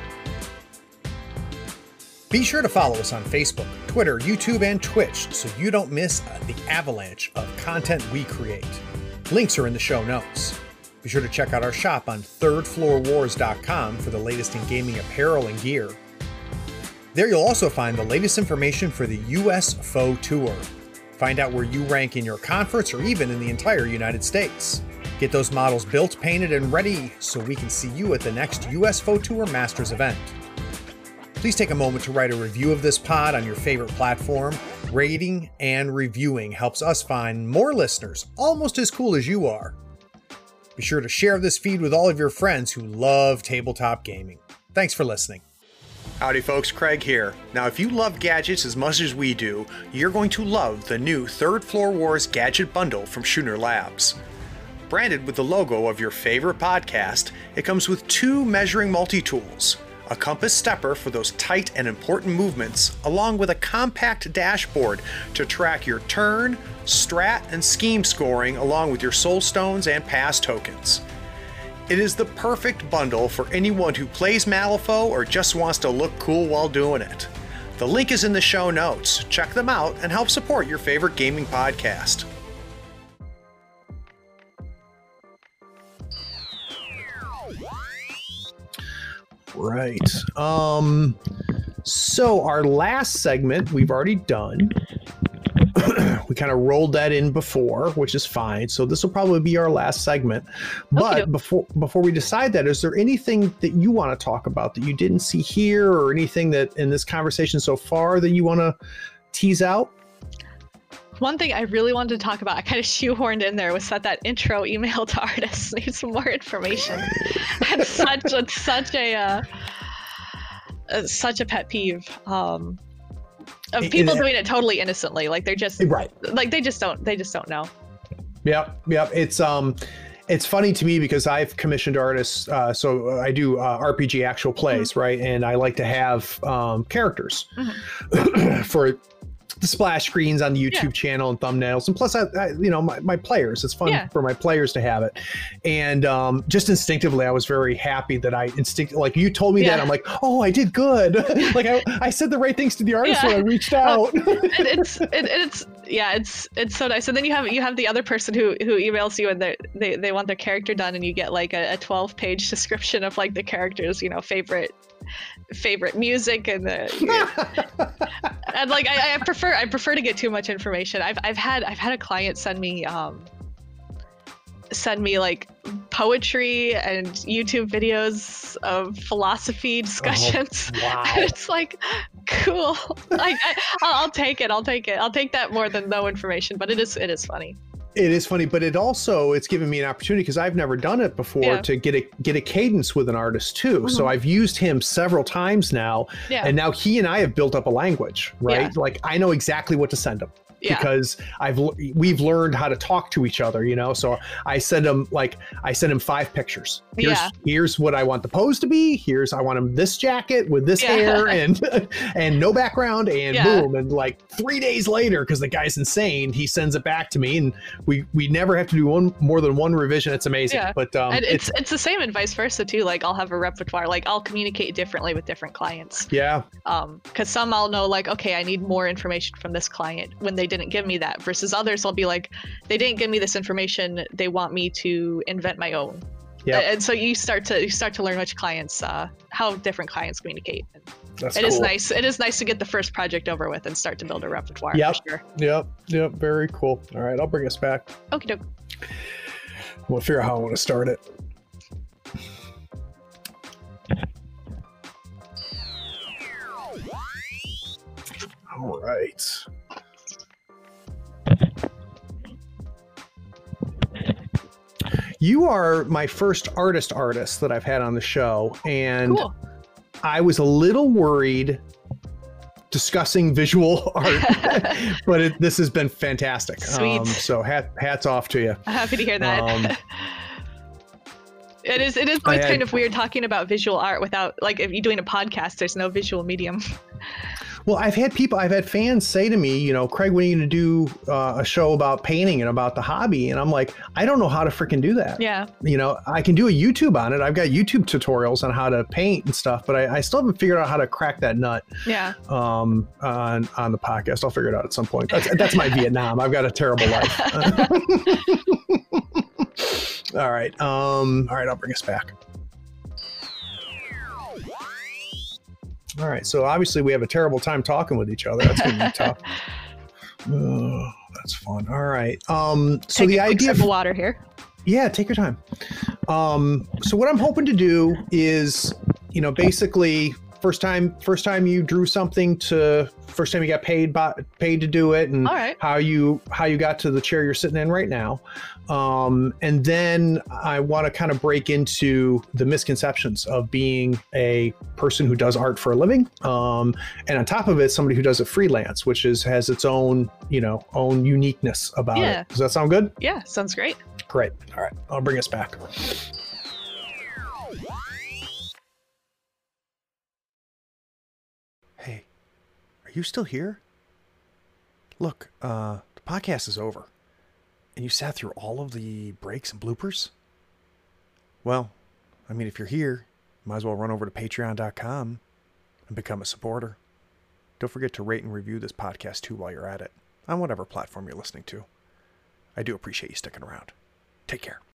Be sure to follow us on Facebook, Twitter, YouTube, and Twitch so you don't miss the avalanche of content we create. Links are in the show notes. Be sure to check out our shop on thirdfloorwars.com for the latest in gaming apparel and gear. There you'll also find the latest information for the US FOE Tour. Find out where you rank in your conference or even in the entire United States. Get those models built, painted, and ready so we can see you at the next US FOE Tour Masters event. Please take a moment to write a review of this pod on your favorite platform. Rating and reviewing helps us find more listeners almost as cool as you are. Be sure to share this feed with all of your friends who love tabletop gaming. Thanks for listening. Howdy folks, Craig here. Now if you love gadgets as much as we do, you're going to love the new Third Floor Wars Gadget Bundle from Schooner Labs. Branded with the logo of your favorite podcast, it comes with 2 measuring multi-tools, a compass stepper for those tight and important movements, along with a compact dashboard to track your turn, strat, and scheme scoring along with your soul stones and pass tokens. It is the perfect bundle for anyone who plays Malifaux or just wants to look cool while doing it. The link is in the show notes. Check them out and help support your favorite gaming podcast. Right. So our last segment we've already done. We kind of rolled that in before, which is fine. So this will probably be our last segment. But Okay. before we decide that, is there anything that you want to talk about that you didn't see here, or anything that in this conversation so far that you want to tease out? One thing I really wanted to talk about, I kind of shoehorned in there, was that intro email to artists needs some more information. It's such a pet peeve of people doing it totally innocently. Like they're just right. Like they just don't know. Yep. It's funny to me because I've commissioned artists. So I do RPG actual plays, right? And I like to have characters for the splash screens on the YouTube channel and thumbnails. And plus, I you know, my players, it's fun for my players to have it. And just instinctively, I was very happy that like you told me that, I'm like, oh, I did good. Like I said the right things to the artist when I reached out. It's so nice. And then you have the other person who emails you and they want their character done, and you get like a 12-page description of like the character's, you know, favorite music and and like I prefer to get too much information. I've had a client send me like poetry and YouTube videos of philosophy discussions. Oh, wow. And it's like, cool. Like I'll take it. I'll take that more than no information, but it is funny. It is funny, but it's given me an opportunity, because I've never done it before, to get a cadence with an artist too. So I've used him several times now, and now he and I have built up a language, right? Like I know exactly what to send him. Because we've learned how to talk to each other, you know. So I send him 5 pictures. Here's what I want the pose to be. I want him this jacket with this hair and no background, and boom. And like 3 days later, because the guy's insane, he sends it back to me, and we never have to do more than one revision. It's amazing. But and it's the same and vice versa too. Like I'll have a repertoire. Like I'll communicate differently with different clients. Because some I'll know, like, okay, I need more information from this client when they didn't give me that, versus others I'll be like, they didn't give me this information, they want me to invent my own. And so you start to learn which clients, how different clients communicate. That's it cool. is nice. It is nice to get the first project over with and start to build a repertoire. For sure. Yep. Very cool. All right, I'll bring us back. Okie doke. We'll figure out how I want to start it. All right. You are my first artist that I've had on the show, and I was a little worried discussing visual art, but this has been fantastic. Sweet. So hats off to you. I'm happy to hear that. It is always kind of weird talking about visual art without, like, if you're doing a podcast, there's no visual medium. Well, I've had fans say to me, you know, Craig, when are you going to do a show about painting and about the hobby? And I'm like, I don't know how to freaking do that. You know, I can do a YouTube on it. I've got YouTube tutorials on how to paint and stuff, but I still haven't figured out how to crack that nut. On the podcast. I'll figure it out at some point. That's my Vietnam. I've got a terrible life. All right. I'll bring us back. All right, so obviously we have a terrible time talking with each other. That's gonna be tough. That's fun. All right. So the idea of water here. Yeah, take your time. So what I'm hoping to do is, you know, basically first time you drew something to first time you got paid to do it, and how you got to the chair you're sitting in right now. And then I want to kind of break into the misconceptions of being a person who does art for a living. And on top of it, somebody who does it freelance, which has its own, you know, own uniqueness about it. Does that sound good? Yeah, sounds great. Great. All right, I'll bring us back. Hey, are you still here? Look, the podcast is over. And you sat through all of the breaks and bloopers? Well, I mean, if you're here, you might as well run over to patreon.com and become a supporter. Don't forget to rate and review this podcast too while you're at it, on whatever platform you're listening to. I do appreciate you sticking around. Take care.